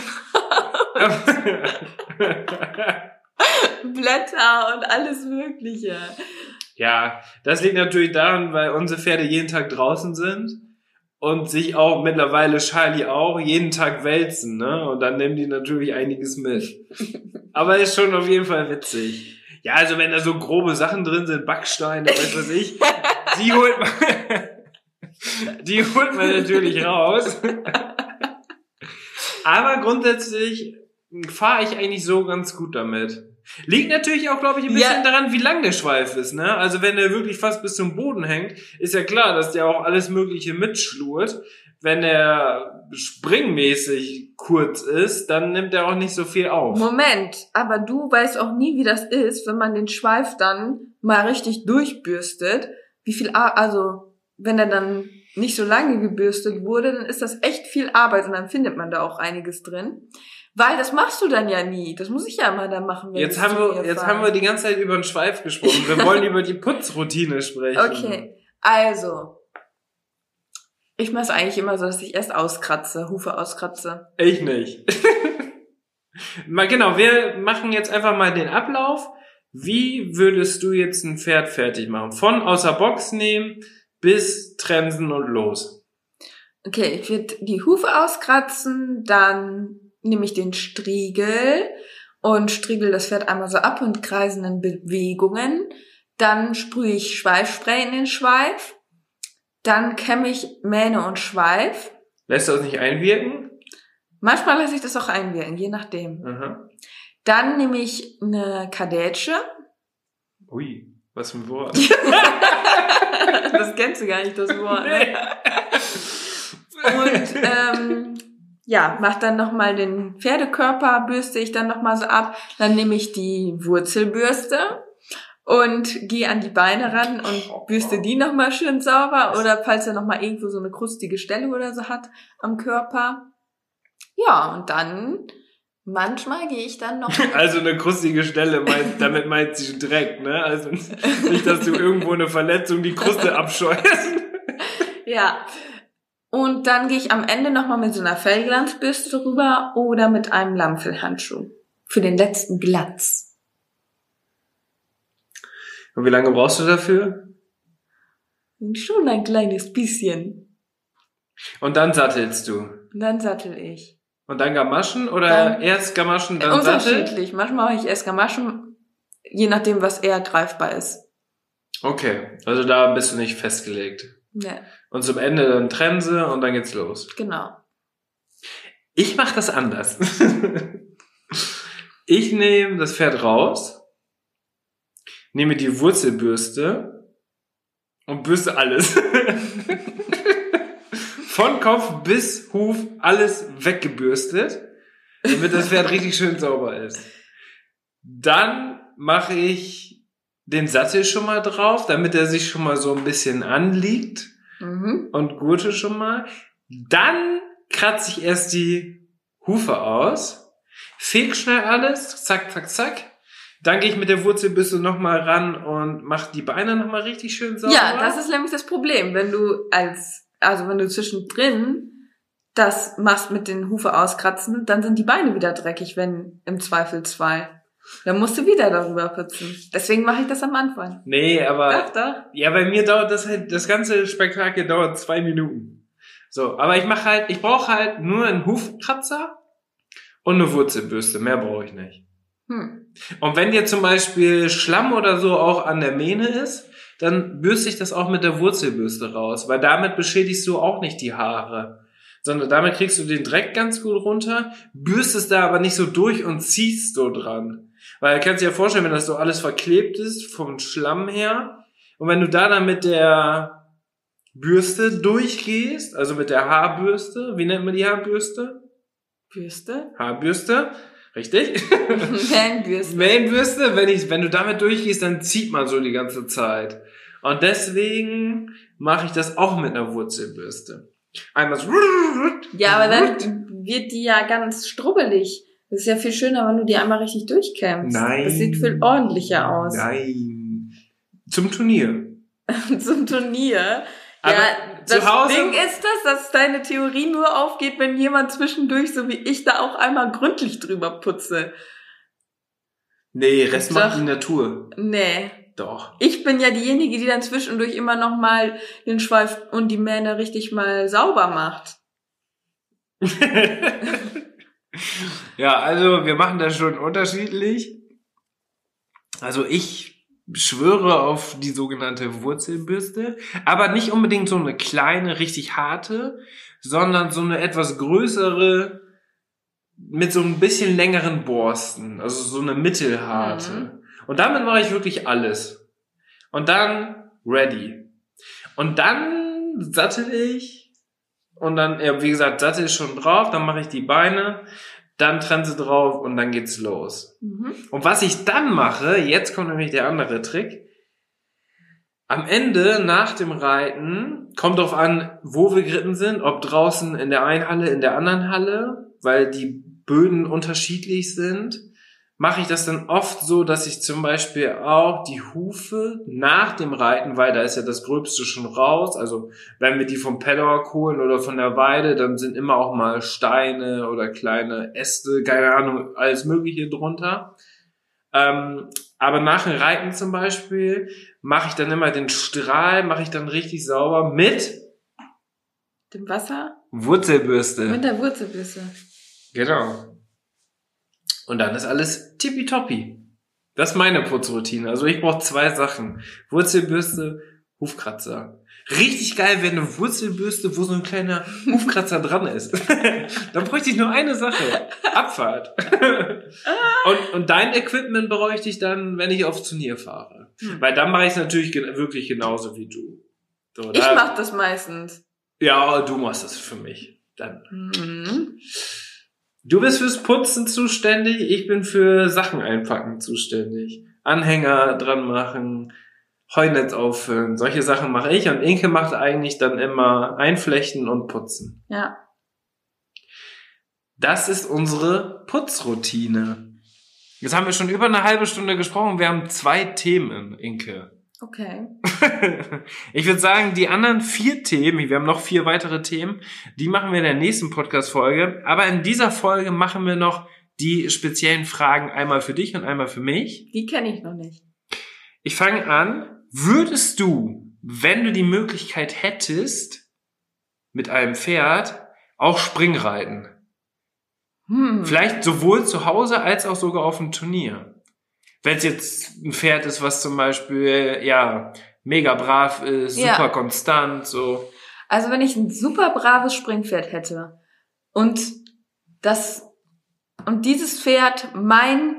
Blätter und alles Mögliche. Ja, das liegt natürlich daran, weil unsere Pferde jeden Tag draußen sind und sich auch mittlerweile Charlie auch jeden Tag wälzen, ne? Und dann nehmen die natürlich einiges mit. Aber ist schon auf jeden Fall witzig. Ja, also wenn da so grobe Sachen drin sind, Backsteine, weiß was ich, die holt man, die holt man natürlich raus. Aber grundsätzlich fahre ich eigentlich so ganz gut damit. Liegt natürlich auch, glaube ich, ein bisschen ja. daran, wie lang der Schweif ist, ne? Also wenn der wirklich fast bis zum Boden hängt, ist ja klar, dass der auch alles Mögliche mitschlurt. Wenn er springmäßig kurz ist, dann nimmt er auch nicht so viel auf. Moment, aber du weißt auch nie, wie das ist, wenn man den Schweif dann mal richtig durchbürstet. Wie viel, Ar- also wenn er dann nicht so lange gebürstet wurde, dann ist das echt viel Arbeit und dann findet man da auch einiges drin. Weil das machst du dann ja nie. Das muss ich ja mal dann machen. Wenn jetzt haben wir, jetzt haben wir die ganze Zeit über den Schweif gesprochen. Wir wollen über die Putzroutine sprechen. Okay, also ich mache es eigentlich immer so, dass ich erst auskratze, Hufe auskratze. Ich nicht. Mal genau, wir machen jetzt einfach mal den Ablauf. Wie würdest du jetzt ein Pferd fertig machen? Von außer Box nehmen bis trensen und los. Okay, ich würde die Hufe auskratzen, dann nehme ich den Striegel und striegel das Pferd einmal so ab und kreisenden Bewegungen. Dann sprühe ich Schweifspray in den Schweif. Dann kämme ich Mähne und Schweif. Lässt du das nicht einwirken? Manchmal lasse ich das auch einwirken, je nachdem. Aha. Dann nehme ich eine Kadetsche. Ui, was für ein Wort. Das kennst du gar nicht, das Wort. Ne? Und ähm, ja, mach dann nochmal den Pferdekörper, bürste ich dann nochmal so ab. Dann nehme ich die Wurzelbürste und gehe an die Beine ran und bürste die nochmal schön sauber. Oder falls er nochmal irgendwo so eine krustige Stelle oder so hat am Körper. Ja, und dann manchmal gehe ich dann noch... Also eine krustige Stelle, meint, damit meint sie Dreck, ne? Also nicht, dass du irgendwo eine Verletzung die Kruste abscheuerst. Ja, und dann gehe ich am Ende nochmal mit so einer Fellglanzbürste drüber oder mit einem Lammfellhandschuh für den letzten Glanz. Und wie lange brauchst du dafür? Schon ein kleines bisschen. Und dann sattelst du? Und dann sattel ich. Und dann Gamaschen oder dann, erst Gamaschen, dann Sattel? Unterschiedlich. Manchmal mache ich erst Gamaschen, je nachdem, was eher greifbar ist. Okay, also da bist du nicht festgelegt. Nee. Und zum Ende dann Trense und dann geht's los. Genau. Ich mache das anders. Ich nehme das Pferd raus, nehme die Wurzelbürste und bürste alles. Von Kopf bis Huf alles weggebürstet, damit das Pferd richtig schön sauber ist. Dann mache ich den Sattel schon mal drauf, damit er sich schon mal so ein bisschen anliegt mhm. und gurte schon mal. Dann kratze ich erst die Hufe aus, feg schnell alles, zack, zack, zack. Dann gehe ich mit der Wurzelbürste nochmal ran und mache die Beine nochmal richtig schön sauber. Ja, das ist nämlich das Problem, wenn du als, also wenn du zwischendrin das machst mit den Hufe auskratzen, dann sind die Beine wieder dreckig, wenn im Zweifelsfall. Dann musst du wieder darüber putzen. Deswegen mache ich das am Anfang. Nee, aber... Doch, doch. Ja, bei mir dauert das halt, das ganze Spektakel dauert zwei Minuten. So, aber ich mache halt, ich brauche halt nur einen Hufkratzer und eine Wurzelbürste. Mehr brauche ich nicht. Hm. Und wenn dir zum Beispiel Schlamm oder so auch an der Mähne ist, dann bürste ich das auch mit der Wurzelbürste raus, weil damit beschädigst du auch nicht die Haare. Sondern damit kriegst du den Dreck ganz gut runter, bürstest da aber nicht so durch und ziehst so dran. Weil du kannst dir ja vorstellen, wenn das so alles verklebt ist, vom Schlamm her, Und wenn du da dann mit der Bürste durchgehst, also mit der Haarbürste, wie nennt man die Haarbürste? Bürste? Haarbürste, richtig? Wellenbürste. Wellenbürste, wenn ich, wenn du damit durchgehst, dann zieht man so die ganze Zeit. Und deswegen mache ich das auch mit einer Wurzelbürste. Einmal so. Ja, aber dann wird die ja ganz strubbelig. Das ist ja viel schöner, wenn du die einmal richtig durchkämmst. Nein. Das sieht viel ordentlicher aus. Nein. Zum Turnier. Zum Turnier. Aber ja, das zu Hause- Ding ist das, dass deine Theorie nur aufgeht, wenn jemand zwischendurch, so wie ich, da auch einmal gründlich drüber putze. Nee, Rest Doch. macht die Natur. Nee. Doch. Ich bin ja diejenige, die dann zwischendurch immer noch mal den Schweif und die Mähne richtig mal sauber macht. Ja, also wir machen das schon unterschiedlich. Also ich schwöre auf die sogenannte Wurzelbürste, aber nicht unbedingt so eine kleine, richtig harte, sondern so eine etwas größere mit so ein bisschen längeren Borsten, also so eine mittelharte. Mhm. Und damit mache ich wirklich alles. Und dann ready. Und dann sattel ich und dann, ja, wie gesagt, Sattel ist schon drauf, dann mache ich die Beine, dann Trense drauf und dann geht's los. Mhm. Und was ich dann mache, jetzt kommt nämlich der andere Trick. Am Ende, nach dem Reiten, kommt drauf an, wo wir geritten sind, ob draußen in der einen Halle, in der anderen Halle, weil die Böden unterschiedlich sind, mache ich das dann oft so, dass ich zum Beispiel auch die Hufe nach dem Reiten, weil da ist ja das Gröbste schon raus, also wenn wir die vom Paddock holen oder von der Weide, dann sind immer auch mal Steine oder kleine Äste, keine Ahnung, alles Mögliche drunter. Ähm, aber nach dem Reiten zum Beispiel mache ich dann immer den Strahl, mache ich dann richtig sauber mit Dem Wasser? Wurzelbürste. Mit der Wurzelbürste. Genau. Und dann ist alles tippitoppi. Das ist meine Putzroutine. Also ich brauche zwei Sachen. Wurzelbürste, Hufkratzer. Richtig geil wäre eine Wurzelbürste, wo so ein kleiner Hufkratzer dran ist. Dann bräuchte ich nur eine Sache. Abfahrt. und, und dein Equipment bräuchte ich dann, wenn ich aufs Turnier fahre. Hm. Weil dann mache ich es natürlich gen- wirklich genauso wie du. So, Ich da- mach das meistens. Ja, du machst das für mich. Dann. Mhm. Du bist fürs Putzen zuständig, ich bin für Sachen einpacken zuständig. Anhänger dran machen, Heunetz auffüllen, solche Sachen mache ich und Inke macht eigentlich dann immer einflechten und putzen. Ja. Das ist unsere Putzroutine. Jetzt haben wir schon über eine halbe Stunde gesprochen, wir haben zwei Themen, Inke. Okay. Ich würde sagen, die anderen vier Themen, wir haben noch vier weitere Themen, die machen wir in der nächsten Podcast-Folge. Aber in dieser Folge machen wir noch die speziellen Fragen einmal für dich und einmal für mich. Die kenne ich noch nicht. Ich fange an. Würdest du, wenn du die Möglichkeit hättest, mit einem Pferd auch Springreiten? Hm. Vielleicht sowohl zu Hause als auch sogar auf dem Turnier. Wenn es jetzt ein Pferd ist, was zum Beispiel, ja, mega brav ist, Ja. super konstant, so. Also wenn ich ein super braves Springpferd hätte und das und dieses Pferd mein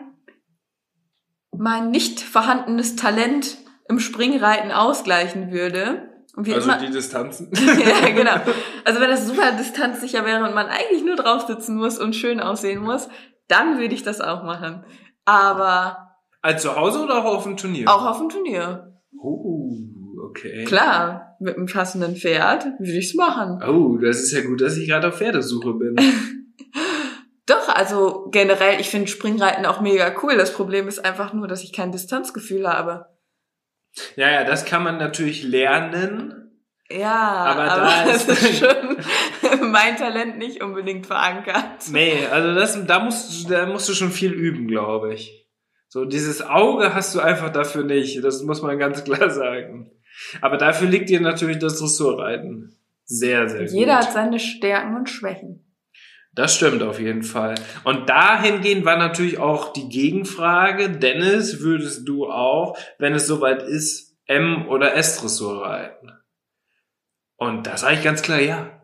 mein nicht vorhandenes Talent im Springreiten ausgleichen würde und wir Also immer die Distanzen. ja, genau. Also wenn das super distanzsicher wäre und man eigentlich nur drauf sitzen muss und schön aussehen muss, dann würde ich das auch machen. Aber Als zu Hause oder auch auf dem Turnier? auch auf dem Turnier. Oh, okay. Klar, mit einem passenden Pferd würde ich's machen. Oh, das ist ja gut, dass ich gerade auf Pferdesuche bin. Doch, also generell, ich finde Springreiten auch mega cool. Das Problem ist einfach nur, dass ich kein Distanzgefühl habe. Ja, ja, das kann man natürlich lernen. Ja, Aber aber, da das ist- ist schon mein Talent nicht unbedingt verankert. Nee, also das, da musst, da musst du schon viel üben, glaube ich. So, dieses Auge hast du einfach dafür nicht. Das muss man ganz klar sagen. Aber dafür liegt dir natürlich das Dressurreiten sehr, sehr Jeder gut. hat seine Stärken und Schwächen. Das stimmt auf jeden Fall. Und dahingehend war natürlich auch die Gegenfrage, Dennis, würdest du auch, wenn es soweit ist, M- oder S-Dressur reiten? Und da sage ich ganz klar ja.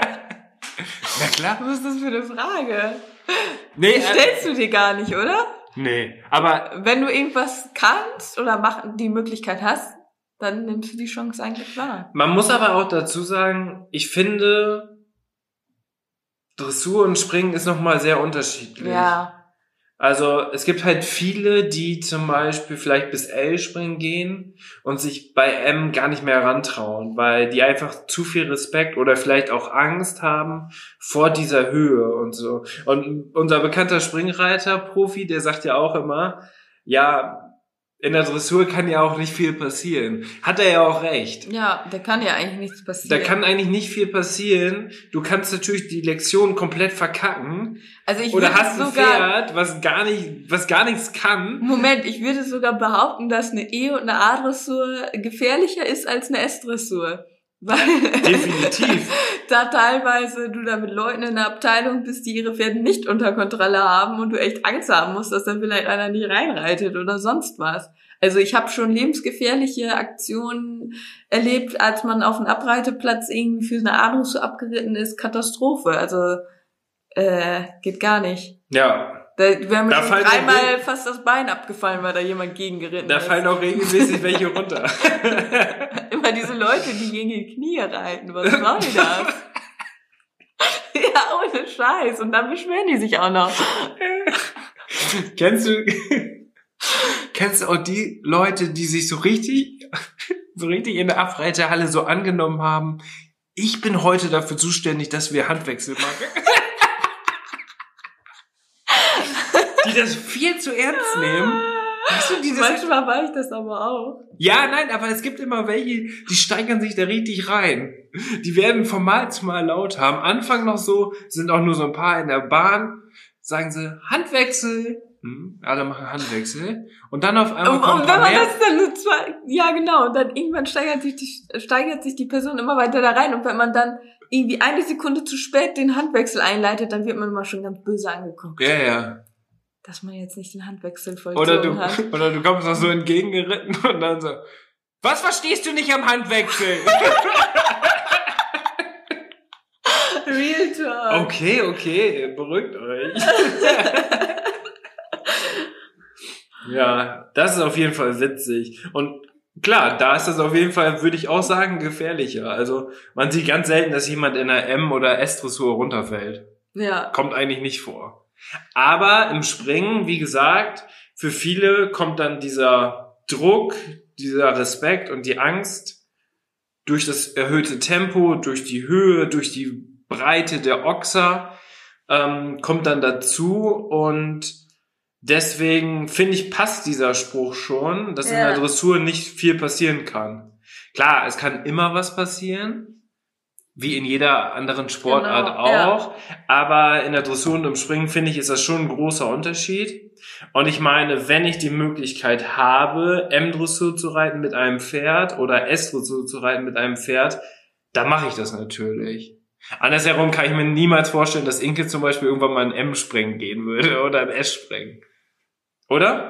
Na klar. Was ist das für eine Frage? Nee, Die äh, stellst du dir gar nicht, oder? Nee, aber Wenn du irgendwas kannst oder mach, die Möglichkeit hast, dann nimmst du die Chance eigentlich wahr. man muss aber auch dazu sagen, ich finde, Dressur und Springen ist nochmal sehr unterschiedlich. Ja. Also es gibt halt viele, die zum Beispiel vielleicht bis L springen gehen und sich bei M gar nicht mehr rantrauen, weil die einfach zu viel Respekt oder vielleicht auch Angst haben vor dieser Höhe und so. Und unser bekannter Springreiter, Profi, der sagt ja auch immer, ja, in der Dressur kann ja auch nicht viel passieren. Hat er ja auch recht. Ja, da kann ja eigentlich nichts passieren. Da kann eigentlich nicht viel passieren. Du kannst natürlich die Lektion komplett verkacken. Also ich Oder würde hast ein sogar, Pferd, was gar nicht, was gar nichts kann. Moment, ich würde sogar behaupten, dass eine E- und eine A-Dressur gefährlicher ist als eine S-Dressur. Weil Definitiv. da teilweise du da mit Leuten in der Abteilung bist, die ihre Pferde nicht unter Kontrolle haben und du echt Angst haben musst, dass da vielleicht einer nicht reinreitet oder sonst was. Also ich habe schon lebensgefährliche Aktionen erlebt, als man auf einem Abreiteplatz irgendwie für eine A-Dressur abgeritten ist. Katastrophe. Also äh, geht gar nicht. Ja. Da wäre mir Da schon fallen dreimal auch- fast das Bein abgefallen, weil da jemand gegengeritten Da ist. fallen auch regelmäßig welche runter. Immer diese Leute, die gegen die Knie reiten. Was soll das? Ja, ohne Scheiß. Und dann beschweren die sich auch noch. Kennst du, kennst du auch die Leute, die sich so richtig, so richtig in der Abreiterhalle so angenommen haben? Ich bin heute dafür zuständig, dass wir Handwechsel machen. Die das viel zu ernst nehmen. Weißt du, die das Manchmal war ich das aber auch. Ja, nein, aber es gibt immer welche, die steigern sich da richtig rein. Die werden von Mal zu Mal laut haben. Anfang noch so, sind auch nur so ein paar in der Bahn, sagen sie, Handwechsel. Hm, alle machen Handwechsel. Und dann auf einmal Und, kommt und wenn ein man mehr. das dann nur zwei, ja genau, und dann irgendwann steigert sich die, steigert sich die Person immer weiter da rein und wenn man dann irgendwie eine Sekunde zu spät den Handwechsel einleitet, dann wird man immer schon ganz böse angeguckt. Ja, ja. Dass man jetzt nicht den Handwechsel Oder vollzogen du, hat. oder du kommst noch so entgegengeritten und dann so, was verstehst du nicht am Handwechsel? Real Talk. Okay, okay, beruhigt euch. Ja, das ist auf jeden Fall witzig. Und klar, da ist das auf jeden Fall, würde ich auch sagen, gefährlicher. Also man sieht ganz selten, dass jemand in einer M- oder S-Dressur runterfällt. Ja. Kommt eigentlich nicht vor. Aber im Springen, wie gesagt, für viele kommt dann dieser Druck, dieser Respekt und die Angst durch das erhöhte Tempo, durch die Höhe, durch die Breite der Ochser, ähm, kommt dann dazu und deswegen finde ich, passt dieser Spruch schon, dass Ja. in der Dressur nicht viel passieren kann. Klar, es kann immer was passieren, wie in jeder anderen Sportart Genau, auch, aber in der Dressur und im Springen, finde ich, ist das schon ein großer Unterschied. Und ich meine, wenn ich die Möglichkeit habe, M-Dressur zu reiten mit einem Pferd oder S-Dressur zu reiten mit einem Pferd, dann mache ich das natürlich. Andersherum kann ich mir niemals vorstellen, dass Inke zum Beispiel irgendwann mal ein M-Springen gehen würde oder ein S-Springen. Oder?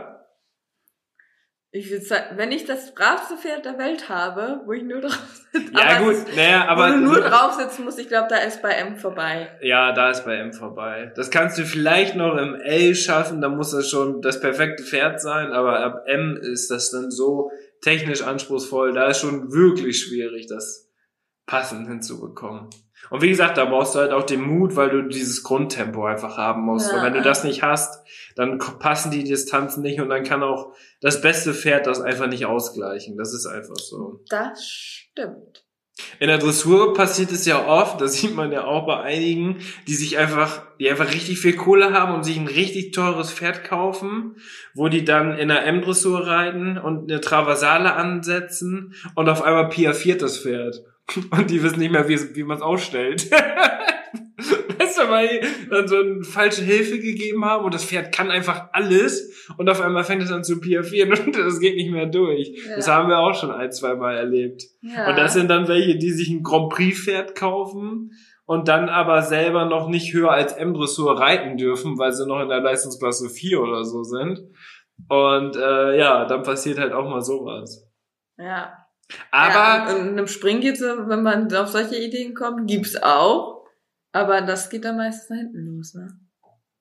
Ich würde sagen, wenn ich das bravste Pferd der Welt habe, wo ich nur drauf sitze. Ja gut, naja, aber... Wo du nur drauf sitzen musst, ich glaube, da ist bei M vorbei. Ja, da ist bei M vorbei. Das kannst du vielleicht noch im L schaffen, da muss das schon das perfekte Pferd sein, aber ab M ist das dann so technisch anspruchsvoll, da ist schon wirklich schwierig, das passend hinzubekommen. Und wie gesagt, da brauchst du halt auch den Mut, weil du dieses Grundtempo einfach haben musst. Ja. Und wenn du das nicht hast, dann passen die Distanzen nicht und dann kann auch das beste Pferd das einfach nicht ausgleichen. Das ist einfach so. Das stimmt. In der Dressur passiert es ja oft, das sieht man ja auch bei einigen, die sich einfach, die einfach richtig viel Kohle haben und sich ein richtig teures Pferd kaufen, wo die dann in der M-Dressur reiten und eine Traversale ansetzen und auf einmal piaffiert das Pferd. Und die wissen nicht mehr, wie, wie man es ausstellt. Weißt du, weil die dann so eine falsche Hilfe gegeben haben und das Pferd kann einfach alles und auf einmal fängt es an zu piaffieren und das geht nicht mehr durch. Ja. Das haben wir auch schon ein, zwei Mal erlebt. Ja. Und das sind dann welche, die sich ein Grand Prix Pferd kaufen und dann aber selber noch nicht höher als M-Dressur reiten dürfen, weil sie noch in der Leistungsklasse vier oder so sind. Und äh, ja, dann passiert halt auch mal sowas. Ja. Aber ja, und in einem Springen geht's, wenn man auf solche Ideen kommt, gibt's auch. Aber das geht dann meistens nach hinten los, ne?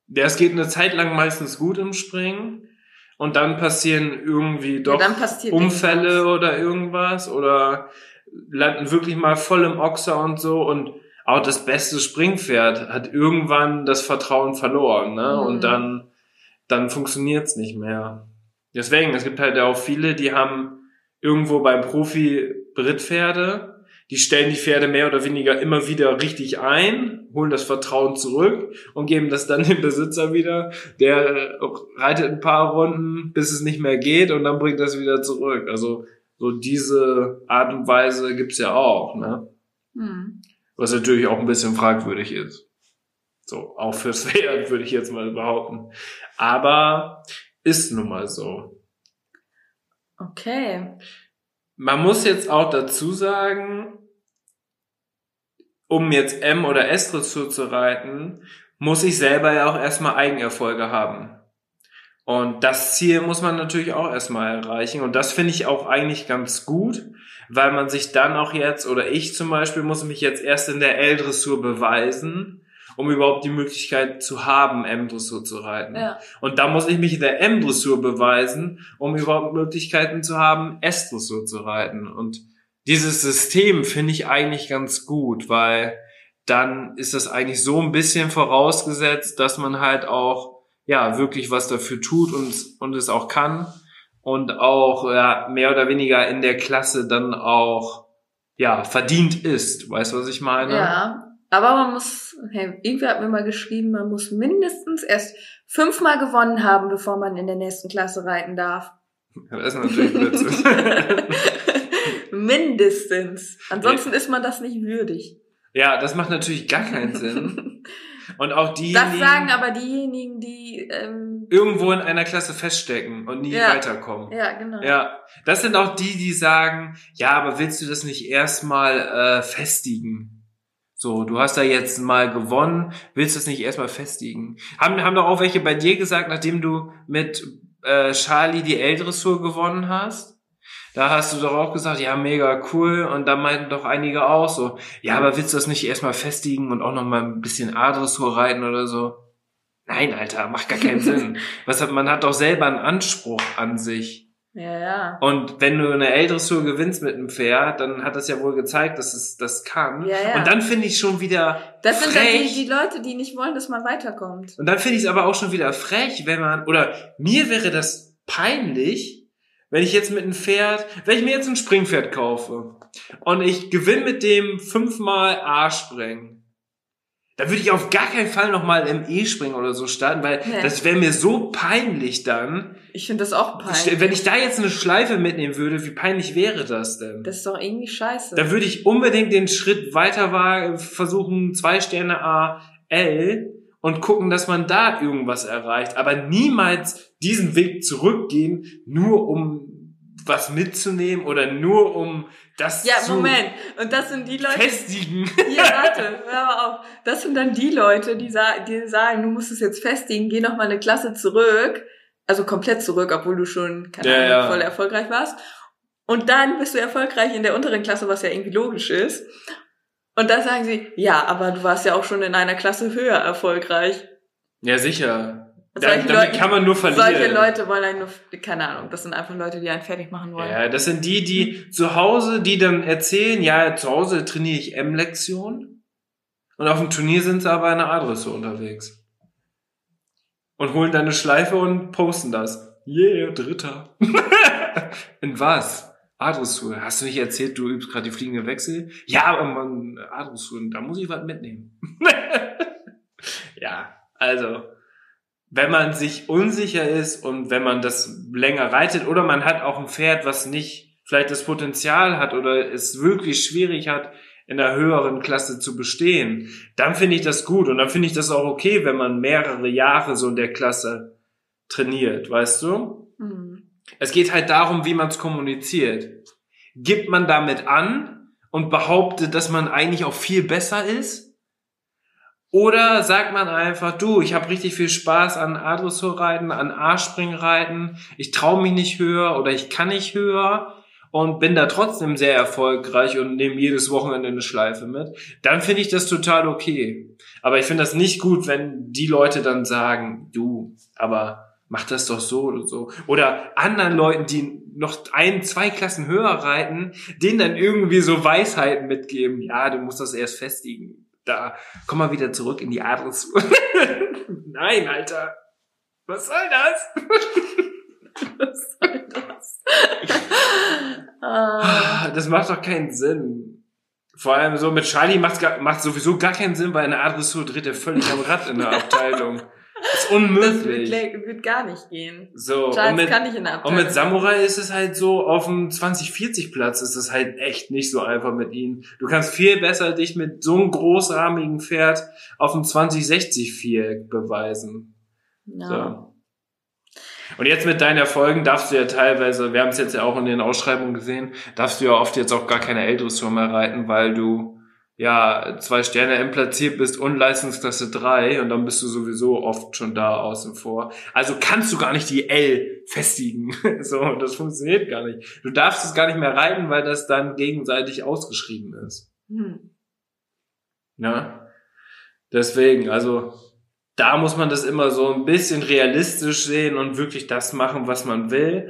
Das geht eine Zeit lang meistens gut im Springen und dann passieren irgendwie doch ja, dann passiert Unfälle irgendwas. oder irgendwas oder landen wirklich mal voll im Ochser und so und auch das beste Springpferd hat irgendwann das Vertrauen verloren, ne? Mhm. Und dann, dann funktioniert's nicht mehr. Deswegen, es gibt halt auch viele, die haben irgendwo beim Profi Brittpferde, die stellen die Pferde mehr oder weniger immer wieder richtig ein, holen das Vertrauen zurück und geben das dann dem Besitzer wieder. Der reitet ein paar Runden, bis es nicht mehr geht und dann bringt das wieder zurück. Also so diese Art und Weise gibt's ja auch, ne? Mhm. Was natürlich auch ein bisschen fragwürdig ist. So, auch fürs Pferd würde ich jetzt mal behaupten. Aber ist nun mal so. Okay. Man muss jetzt auch dazu sagen, um jetzt M- oder S-Dressur zu reiten, muss ich selber ja auch erstmal Eigenerfolge haben. Und das Ziel muss man natürlich auch erstmal erreichen. Und das finde ich auch eigentlich ganz gut, weil man sich dann auch jetzt, oder ich zum Beispiel, muss mich jetzt erst in der L-Dressur beweisen, um überhaupt die Möglichkeit zu haben, M-Dressur zu reiten. Ja. Und da muss ich mich in der M-Dressur beweisen, um überhaupt Möglichkeiten zu haben, S-Dressur zu reiten. Und dieses System finde ich eigentlich ganz gut, weil dann ist das eigentlich so ein bisschen vorausgesetzt, dass man halt auch ja wirklich was dafür tut und, und es auch kann und auch ja, mehr oder weniger in der Klasse dann auch ja verdient ist. Weißt du, was ich meine? Ja. Aber man muss, hey, irgendwer hat mir mal geschrieben, man muss mindestens erst fünfmal gewonnen haben, bevor man in der nächsten Klasse reiten darf. Das ist natürlich Blödsinn. Mindestens. Ansonsten ist man das nicht würdig. Ja, das macht natürlich gar keinen Sinn. Und auch diejenigen, Das sagen aber diejenigen, die ähm, irgendwo in einer Klasse feststecken und nie ja. weiterkommen. Ja, genau. Ja, das sind auch die, die sagen, ja, aber willst du das nicht erstmal äh, festigen? So, du hast da jetzt mal gewonnen, willst du das nicht erstmal festigen? Haben, haben doch auch welche bei dir gesagt, nachdem du mit äh, Charlie die L-Dressur gewonnen hast? Da hast du doch auch gesagt, ja, mega cool. Und da meinten doch einige auch so, ja, aber willst du das nicht erstmal festigen und auch noch mal ein bisschen A-Dressur reiten oder so? Nein, Alter, macht gar keinen Sinn. Was hat, man hat doch selber einen Anspruch an sich. Ja, ja. Und wenn du eine L-Dressur gewinnst mit einem Pferd, dann hat das ja wohl gezeigt, dass es das kann. Ja, ja. Und dann finde ich schon wieder Das sind dann frech. die, die Leute, die nicht wollen, dass man weiterkommt. Und dann finde ich es aber auch schon wieder frech, wenn man, oder mir wäre das peinlich, wenn ich jetzt mit einem Pferd, wenn ich mir jetzt ein Springpferd kaufe und ich gewinne mit dem fünfmal A-Springen, da würde ich auf gar keinen Fall nochmal im E-Springen oder so starten, weil Nee. das wäre mir so peinlich dann. Ich finde das auch peinlich. Wenn ich da jetzt eine Schleife mitnehmen würde, wie peinlich wäre das denn? Das ist doch irgendwie scheiße. Da würde ich unbedingt den Schritt weiter wagen, versuchen, zwei Sterne A, L und gucken, dass man da irgendwas erreicht. Aber niemals diesen Weg zurückgehen, nur um was mitzunehmen oder nur um das ja, zu Moment. Und das sind die Leute... festigen. Hier, warte, hör mal auf. Das sind dann die Leute, die, sa- die sagen, du musst es jetzt festigen, geh noch mal eine Klasse zurück. Also komplett zurück, obwohl du schon, keine Ja, Ahnung, ja. voll erfolgreich warst. Und dann bist du erfolgreich in der unteren Klasse, was ja irgendwie logisch ist. Und dann sagen sie, ja, aber du warst ja auch schon in einer Klasse höher erfolgreich. Ja, sicher. Da, Solche damit Leute- kann man nur verlieren. Solche Leute wollen einen nur, keine Ahnung, das sind einfach Leute, die einen fertig machen wollen. Ja, das sind die, die zu Hause, die dann erzählen, ja, zu Hause trainiere ich M-Lektion und auf dem Turnier sind sie aber in der A-Dressur unterwegs. Und holen dann eine Schleife und posten das. Yeah, Dritter. In was? A-Dressur. Hast du nicht erzählt, du übst gerade die fliegende Wechsel? Ja, aber man, A-Dressur, da muss ich was mitnehmen. Ja, also, wenn man sich unsicher ist und wenn man das länger reitet oder man hat auch ein Pferd, was nicht vielleicht das Potenzial hat oder es wirklich schwierig hat, in der höheren Klasse zu bestehen, dann finde ich das gut und dann finde ich das auch okay, wenn man mehrere Jahre so in der Klasse trainiert, weißt du? Hm. Es geht halt darum, wie man es kommuniziert. Gibt man damit an und behauptet, dass man eigentlich auch viel besser ist? Oder sagt man einfach, du, ich habe richtig viel Spaß an A-Dressur-Reiten, an A-Springen-Reiten, ich traue mich nicht höher oder ich kann nicht höher und bin da trotzdem sehr erfolgreich und nehme jedes Wochenende eine Schleife mit, dann finde ich das total okay. Aber ich finde das nicht gut, wenn die Leute dann sagen, du, aber mach das doch so oder so. Oder anderen Leuten, die noch ein, zwei Klassen höher reiten, denen dann irgendwie so Weisheiten mitgeben. Ja, du musst das erst festigen. Da, komm mal wieder zurück in die Adressur. Nein, Alter. Was soll das? Was soll das? Das macht doch keinen Sinn. Vor allem so mit Charlie macht macht sowieso gar keinen Sinn, weil eine Adressur dreht er völlig am Rad in der Abteilung. Das ist unmöglich. Das wird, wird gar nicht gehen. So, Charles und mit, kann nicht in der Abteilung. Und mit Samurai ist es halt so, auf dem zwanzig vierzig Platz ist es halt echt nicht so einfach mit ihnen. Du kannst viel besser dich mit so einem großrahmigen Pferd auf dem zwanzig sechzig Viereck beweisen. Ja. So. Und jetzt mit deinen Erfolgen darfst du ja teilweise, wir haben es jetzt ja auch in den Ausschreibungen gesehen, darfst du ja oft jetzt auch gar keine L-Dressur mehr reiten, weil du ja zwei Sterne M platziert bist und Leistungsklasse drei und dann bist du sowieso oft schon da außen vor. Also kannst du gar nicht die L festigen. So, das funktioniert gar nicht. Du darfst es gar nicht mehr reiten, weil das dann gegenseitig ausgeschrieben ist. Hm. Ja. Deswegen, also da muss man das immer so ein bisschen realistisch sehen und wirklich das machen, was man will.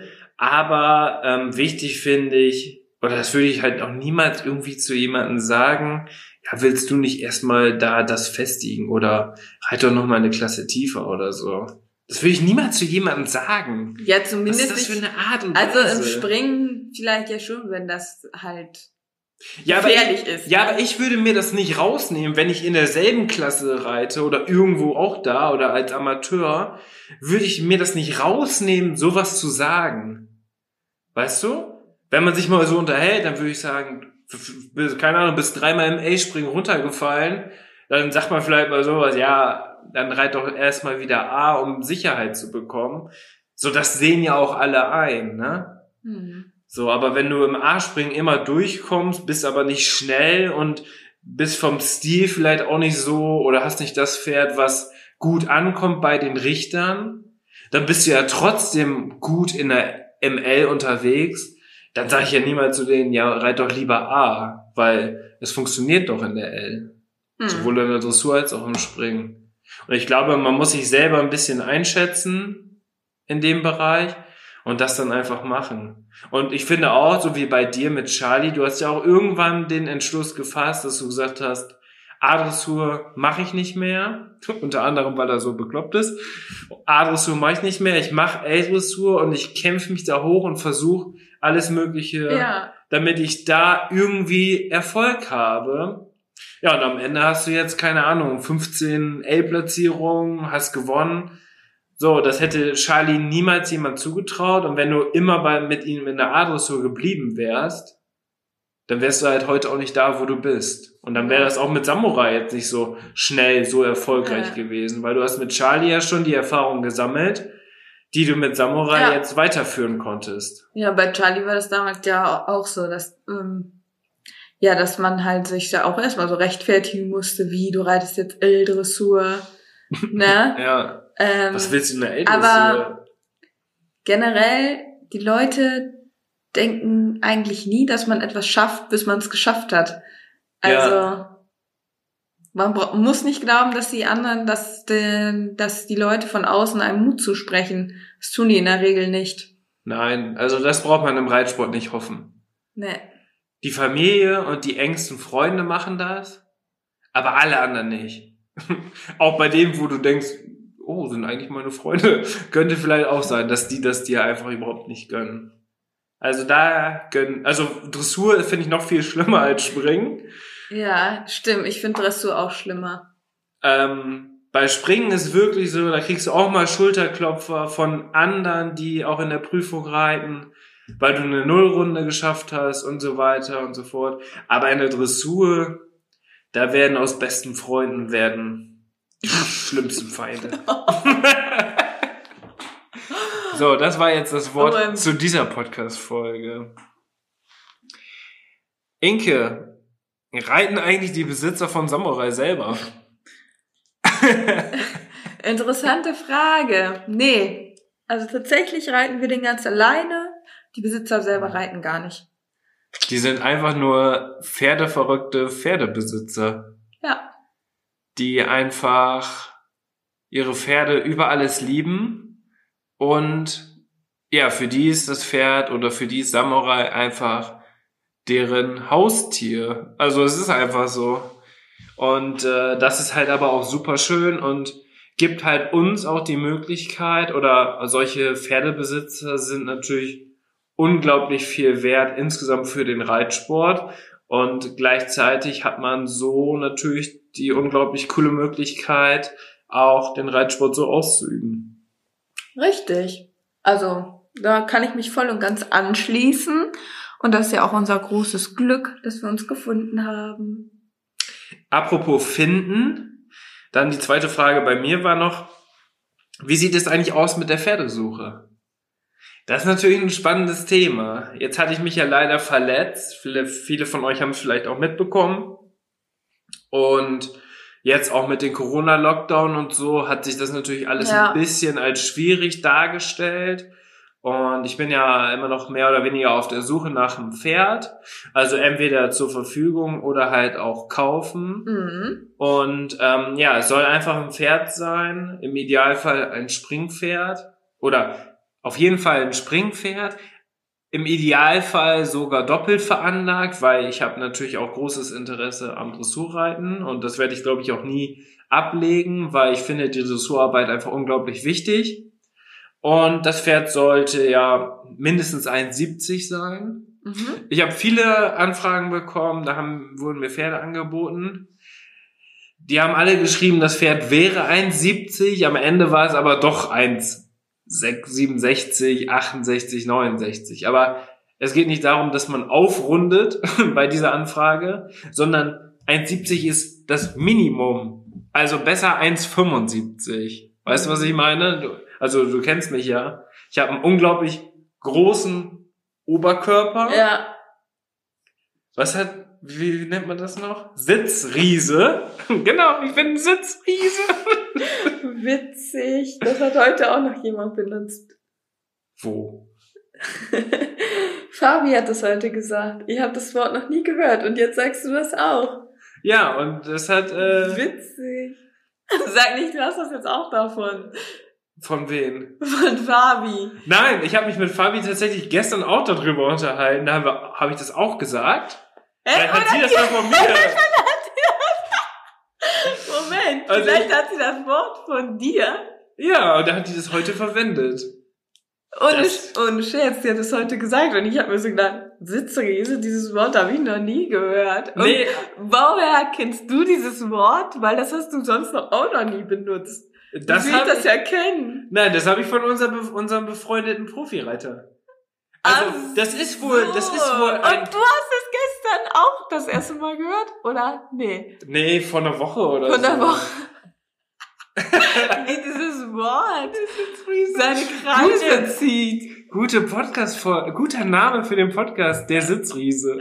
Aber ähm, wichtig finde ich, oder das würde ich halt auch niemals irgendwie zu jemandem sagen, ja, willst du nicht erstmal da das festigen oder halt doch noch mal eine Klasse tiefer oder so. Das würde ich niemals zu jemandem sagen. Ja, zumindest Was ist das nicht, für eine Art und Weise? also im Springen vielleicht ja schon, wenn das halt ja, aber gefährlich ich, ist. Ja, aber ich würde mir das nicht rausnehmen, wenn ich in derselben Klasse reite oder irgendwo auch da oder als Amateur, würde ich mir das nicht rausnehmen, sowas zu sagen. Weißt du? Wenn man sich mal so unterhält, dann würde ich sagen, keine Ahnung, bis dreimal im A-Springen runtergefallen, dann sagt man vielleicht mal sowas, ja, dann reit doch erstmal wieder A, um Sicherheit zu bekommen. So, das sehen ja auch alle ein, ne? Hm. So, aber wenn du im A-Springen immer durchkommst, bist aber nicht schnell und bist vom Stil vielleicht auch nicht so oder hast nicht das Pferd, was gut ankommt bei den Richtern, dann bist du ja trotzdem gut in der M L unterwegs. Dann sage ich ja niemals zu denen, ja, reit doch lieber A, weil es funktioniert doch in der L. Hm. Sowohl in der Dressur als auch im Springen. Und ich glaube, man muss sich selber ein bisschen einschätzen in dem Bereich und das dann einfach machen. Und ich finde auch, so wie bei dir mit Charlie, du hast ja auch irgendwann den Entschluss gefasst, dass du gesagt hast, A-Dressur mache ich nicht mehr, unter anderem, weil er so bekloppt ist. A-Dressur mache ich nicht mehr, ich mache L-Dressur und ich kämpfe mich da hoch und versuche alles Mögliche, ja, damit ich da irgendwie Erfolg habe. Ja, und am Ende hast du jetzt, keine Ahnung, fünfzehn L-Platzierungen, hast gewonnen. So, das hätte Charlie niemals jemand zugetraut. Und wenn du immer bei, mit ihm in der A-Dressur geblieben wärst, dann wärst du halt heute auch nicht da, wo du bist. Und dann wäre das auch mit Samurai jetzt nicht so schnell, so erfolgreich ja. gewesen, weil du hast mit Charlie ja schon die Erfahrung gesammelt, die du mit Samurai ja. jetzt weiterführen konntest. Ja, bei Charlie war das damals ja auch so, dass ähm, ja, dass man halt sich da auch erstmal so rechtfertigen musste, wie du reitest jetzt L-Dressur, ne? Ja. Ähm, Was willst du in der L-Dressur? Aber generell, die Leute denken eigentlich nie, dass man etwas schafft, bis man es geschafft hat. Also ja. man bra- muss nicht glauben, dass die anderen, dass, de, dass die Leute von außen einem Mut zusprechen. Das tun die in der Regel nicht. Nein, also das braucht man im Reitsport nicht hoffen. Nee. Die Familie und die engsten Freunde machen das, aber alle anderen nicht. Auch bei dem, wo du denkst, oh, sind eigentlich meine Freunde, könnte vielleicht auch sein, dass die das dir einfach überhaupt nicht gönnen. Also da gönnen, also Dressur finde ich noch viel schlimmer als Springen. Ja, stimmt. Ich finde Dressur auch schlimmer. Ähm, bei Springen ist wirklich so, da kriegst du auch mal Schulterklopfer von anderen, die auch in der Prüfung reiten, weil du eine Nullrunde geschafft hast und so weiter und so fort. Aber in der Dressur, da werden aus besten Freunden werden die schlimmsten Feinde. So, das war jetzt das Wort oh, ähm. zu dieser Podcast-Folge. Inke, reiten eigentlich die Besitzer von Samurai selber? Interessante Frage. Nee, also tatsächlich reiten wir den ganz alleine. Die Besitzer selber reiten gar nicht. Die sind einfach nur pferdeverrückte Pferdebesitzer. Ja. Die einfach ihre Pferde über alles lieben und ja, für die ist das Pferd oder für die ist Samurai einfach deren Haustier. Also es ist einfach so. Und äh, das ist halt aber auch super schön und gibt halt uns auch die Möglichkeit, oder solche Pferdebesitzer sind natürlich unglaublich viel wert insgesamt für den Reitsport und gleichzeitig hat man so natürlich die unglaublich coole Möglichkeit, auch den Reitsport so auszuüben. Richtig. Also da kann ich mich voll und ganz anschließen und das ist ja auch unser großes Glück, dass wir uns gefunden haben. Apropos finden, dann die zweite Frage bei mir war noch, wie sieht es eigentlich aus mit der Pferdesuche? Das ist natürlich ein spannendes Thema. Jetzt hatte ich mich ja leider verletzt. Viele, viele von euch haben es vielleicht auch mitbekommen. Und jetzt auch mit den Corona-Lockdown und so hat sich das natürlich alles ja. ein bisschen als schwierig dargestellt. Und ich bin ja immer noch mehr oder weniger auf der Suche nach einem Pferd. Also entweder zur Verfügung oder halt auch kaufen. Mhm. Und ähm, ja, es soll einfach ein Pferd sein. Im Idealfall ein Springpferd. Oder auf jeden Fall ein Springpferd. Im Idealfall sogar doppelt veranlagt, weil ich habe natürlich auch großes Interesse am Dressurreiten. Und das werde ich, glaube ich, auch nie ablegen, weil ich finde die Dressurarbeit einfach unglaublich wichtig. Und das Pferd sollte ja mindestens eins siebzig sein. Mhm. Ich habe viele Anfragen bekommen, da haben, wurden mir Pferde angeboten. Die haben alle geschrieben, das Pferd wäre eins siebzig, am Ende war es aber doch eins siebenundsechzig, achtundsechzig, neunundsechzig. Aber es geht nicht darum, dass man aufrundet bei dieser Anfrage, sondern eins siebzig ist das Minimum. Also besser eins fünfundsiebzig. Weißt du, was ich meine? Du, Also du kennst mich ja. Ich habe einen unglaublich großen Oberkörper. Ja. Was hat, wie nennt man das noch? Sitzriese. Genau, ich bin ein Sitzriese. Witzig. Das hat heute auch noch jemand benutzt. Wo? Fabi hat das heute gesagt. Ich habe das Wort noch nie gehört und jetzt sagst du das auch. Ja, und das hat... Äh, Witzig. Sag nicht, du hast das jetzt auch davon. Von wem? Von Fabi. Nein, ich habe mich mit Fabi tatsächlich gestern auch darüber unterhalten. Da habe hab ich das auch gesagt. Hä? Vielleicht hat sie das dann von mir. Moment, also, vielleicht hat sie das Wort von dir. Ja, und da hat die das heute verwendet. Ohne, ohne Scherz, sie hat es heute gesagt. Und ich habe mir so gedacht, Sitzriese, dieses Wort habe ich noch nie gehört. Und nee. Woher kennst du dieses Wort? Weil das hast du sonst noch auch noch nie benutzt. Das Wie will ich das ja kennen? Nein, das habe ich von unserem, unserem befreundeten Profireiter. Also, Ach das ist wohl, so. das ist wohl ein... Und du hast es gestern auch das erste Mal gehört? Oder? Nee. Nee, vor einer Woche oder Von so. einer Woche. Ey, dieses Wort. Seine Kreise zieht. Gute Podcast, guter Name für den Podcast, der Sitzriese.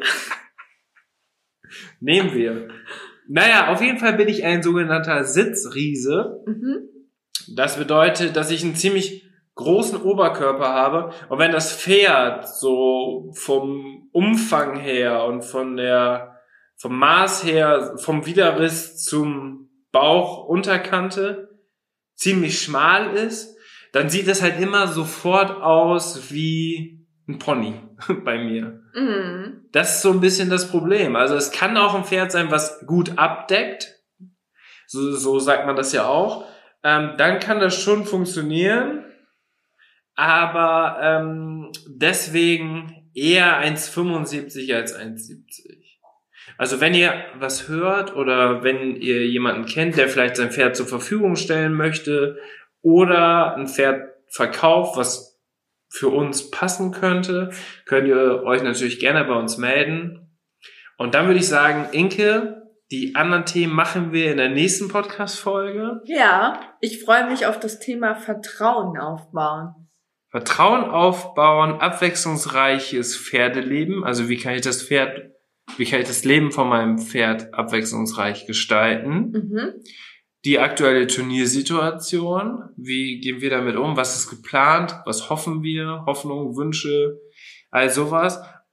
Nehmen wir. Naja, auf jeden Fall bin ich ein sogenannter Sitzriese. Mhm. Das bedeutet, dass ich einen ziemlich großen Oberkörper habe. Und wenn das Pferd so vom Umfang her und von der, vom Maß her, vom Widerriss zum Bauchunterkante ziemlich schmal ist, dann sieht es halt immer sofort aus wie ein Pony bei mir. Mhm. Das ist so ein bisschen das Problem. Also es kann auch ein Pferd sein, was gut abdeckt. So, so sagt man das ja auch. Ähm, dann kann das schon funktionieren. Aber ähm, deswegen eher eins fünfundsiebzig als eins siebzig. Also wenn ihr was hört oder wenn ihr jemanden kennt, der vielleicht sein Pferd zur Verfügung stellen möchte oder ein Pferd verkauft, was für uns passen könnte, könnt ihr euch natürlich gerne bei uns melden. Und dann würde ich sagen, Inke, die anderen Themen machen wir in der nächsten Podcast-Folge. Ja, ich freue mich auf das Thema Vertrauen aufbauen. Vertrauen aufbauen, abwechslungsreiches Pferdeleben. Also wie kann ich das Pferd, wie kann ich das Leben von meinem Pferd abwechslungsreich gestalten? Mhm. Die aktuelle Turniersituation, wie gehen wir damit um? Was ist geplant? Was hoffen wir? Hoffnung, Wünsche, all sowas.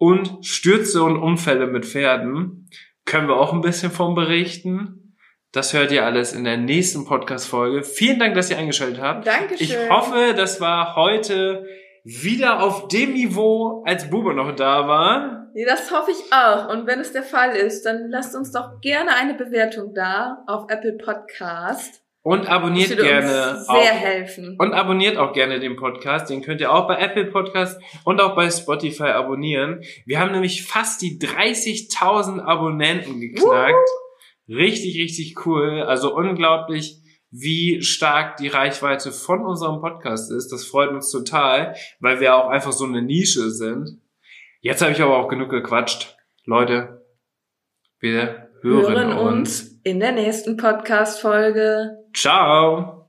und Stürze und Unfälle mit Pferden. Können wir auch ein bisschen von berichten. Das hört ihr alles in der nächsten Podcast-Folge. Vielen Dank, dass ihr eingeschaltet habt. Dankeschön. Ich hoffe, das war heute wieder auf dem Niveau, als Bube noch da war. Nee, das hoffe ich auch. Und wenn es der Fall ist, dann lasst uns doch gerne eine Bewertung da auf Apple Podcast. Und abonniert Das würde gerne uns sehr auch, helfen. und abonniert auch gerne den Podcast. Den könnt ihr auch bei Apple Podcast und auch bei Spotify abonnieren. Wir haben nämlich fast die dreißigtausend Abonnenten geknackt. Woo! Richtig, richtig cool. Also unglaublich, wie stark die Reichweite von unserem Podcast ist. Das freut uns total, weil wir auch einfach so eine Nische sind. Jetzt habe ich aber auch genug gequatscht. Leute, wir hören, hören uns uns in der nächsten Podcast-Folge. Ciao!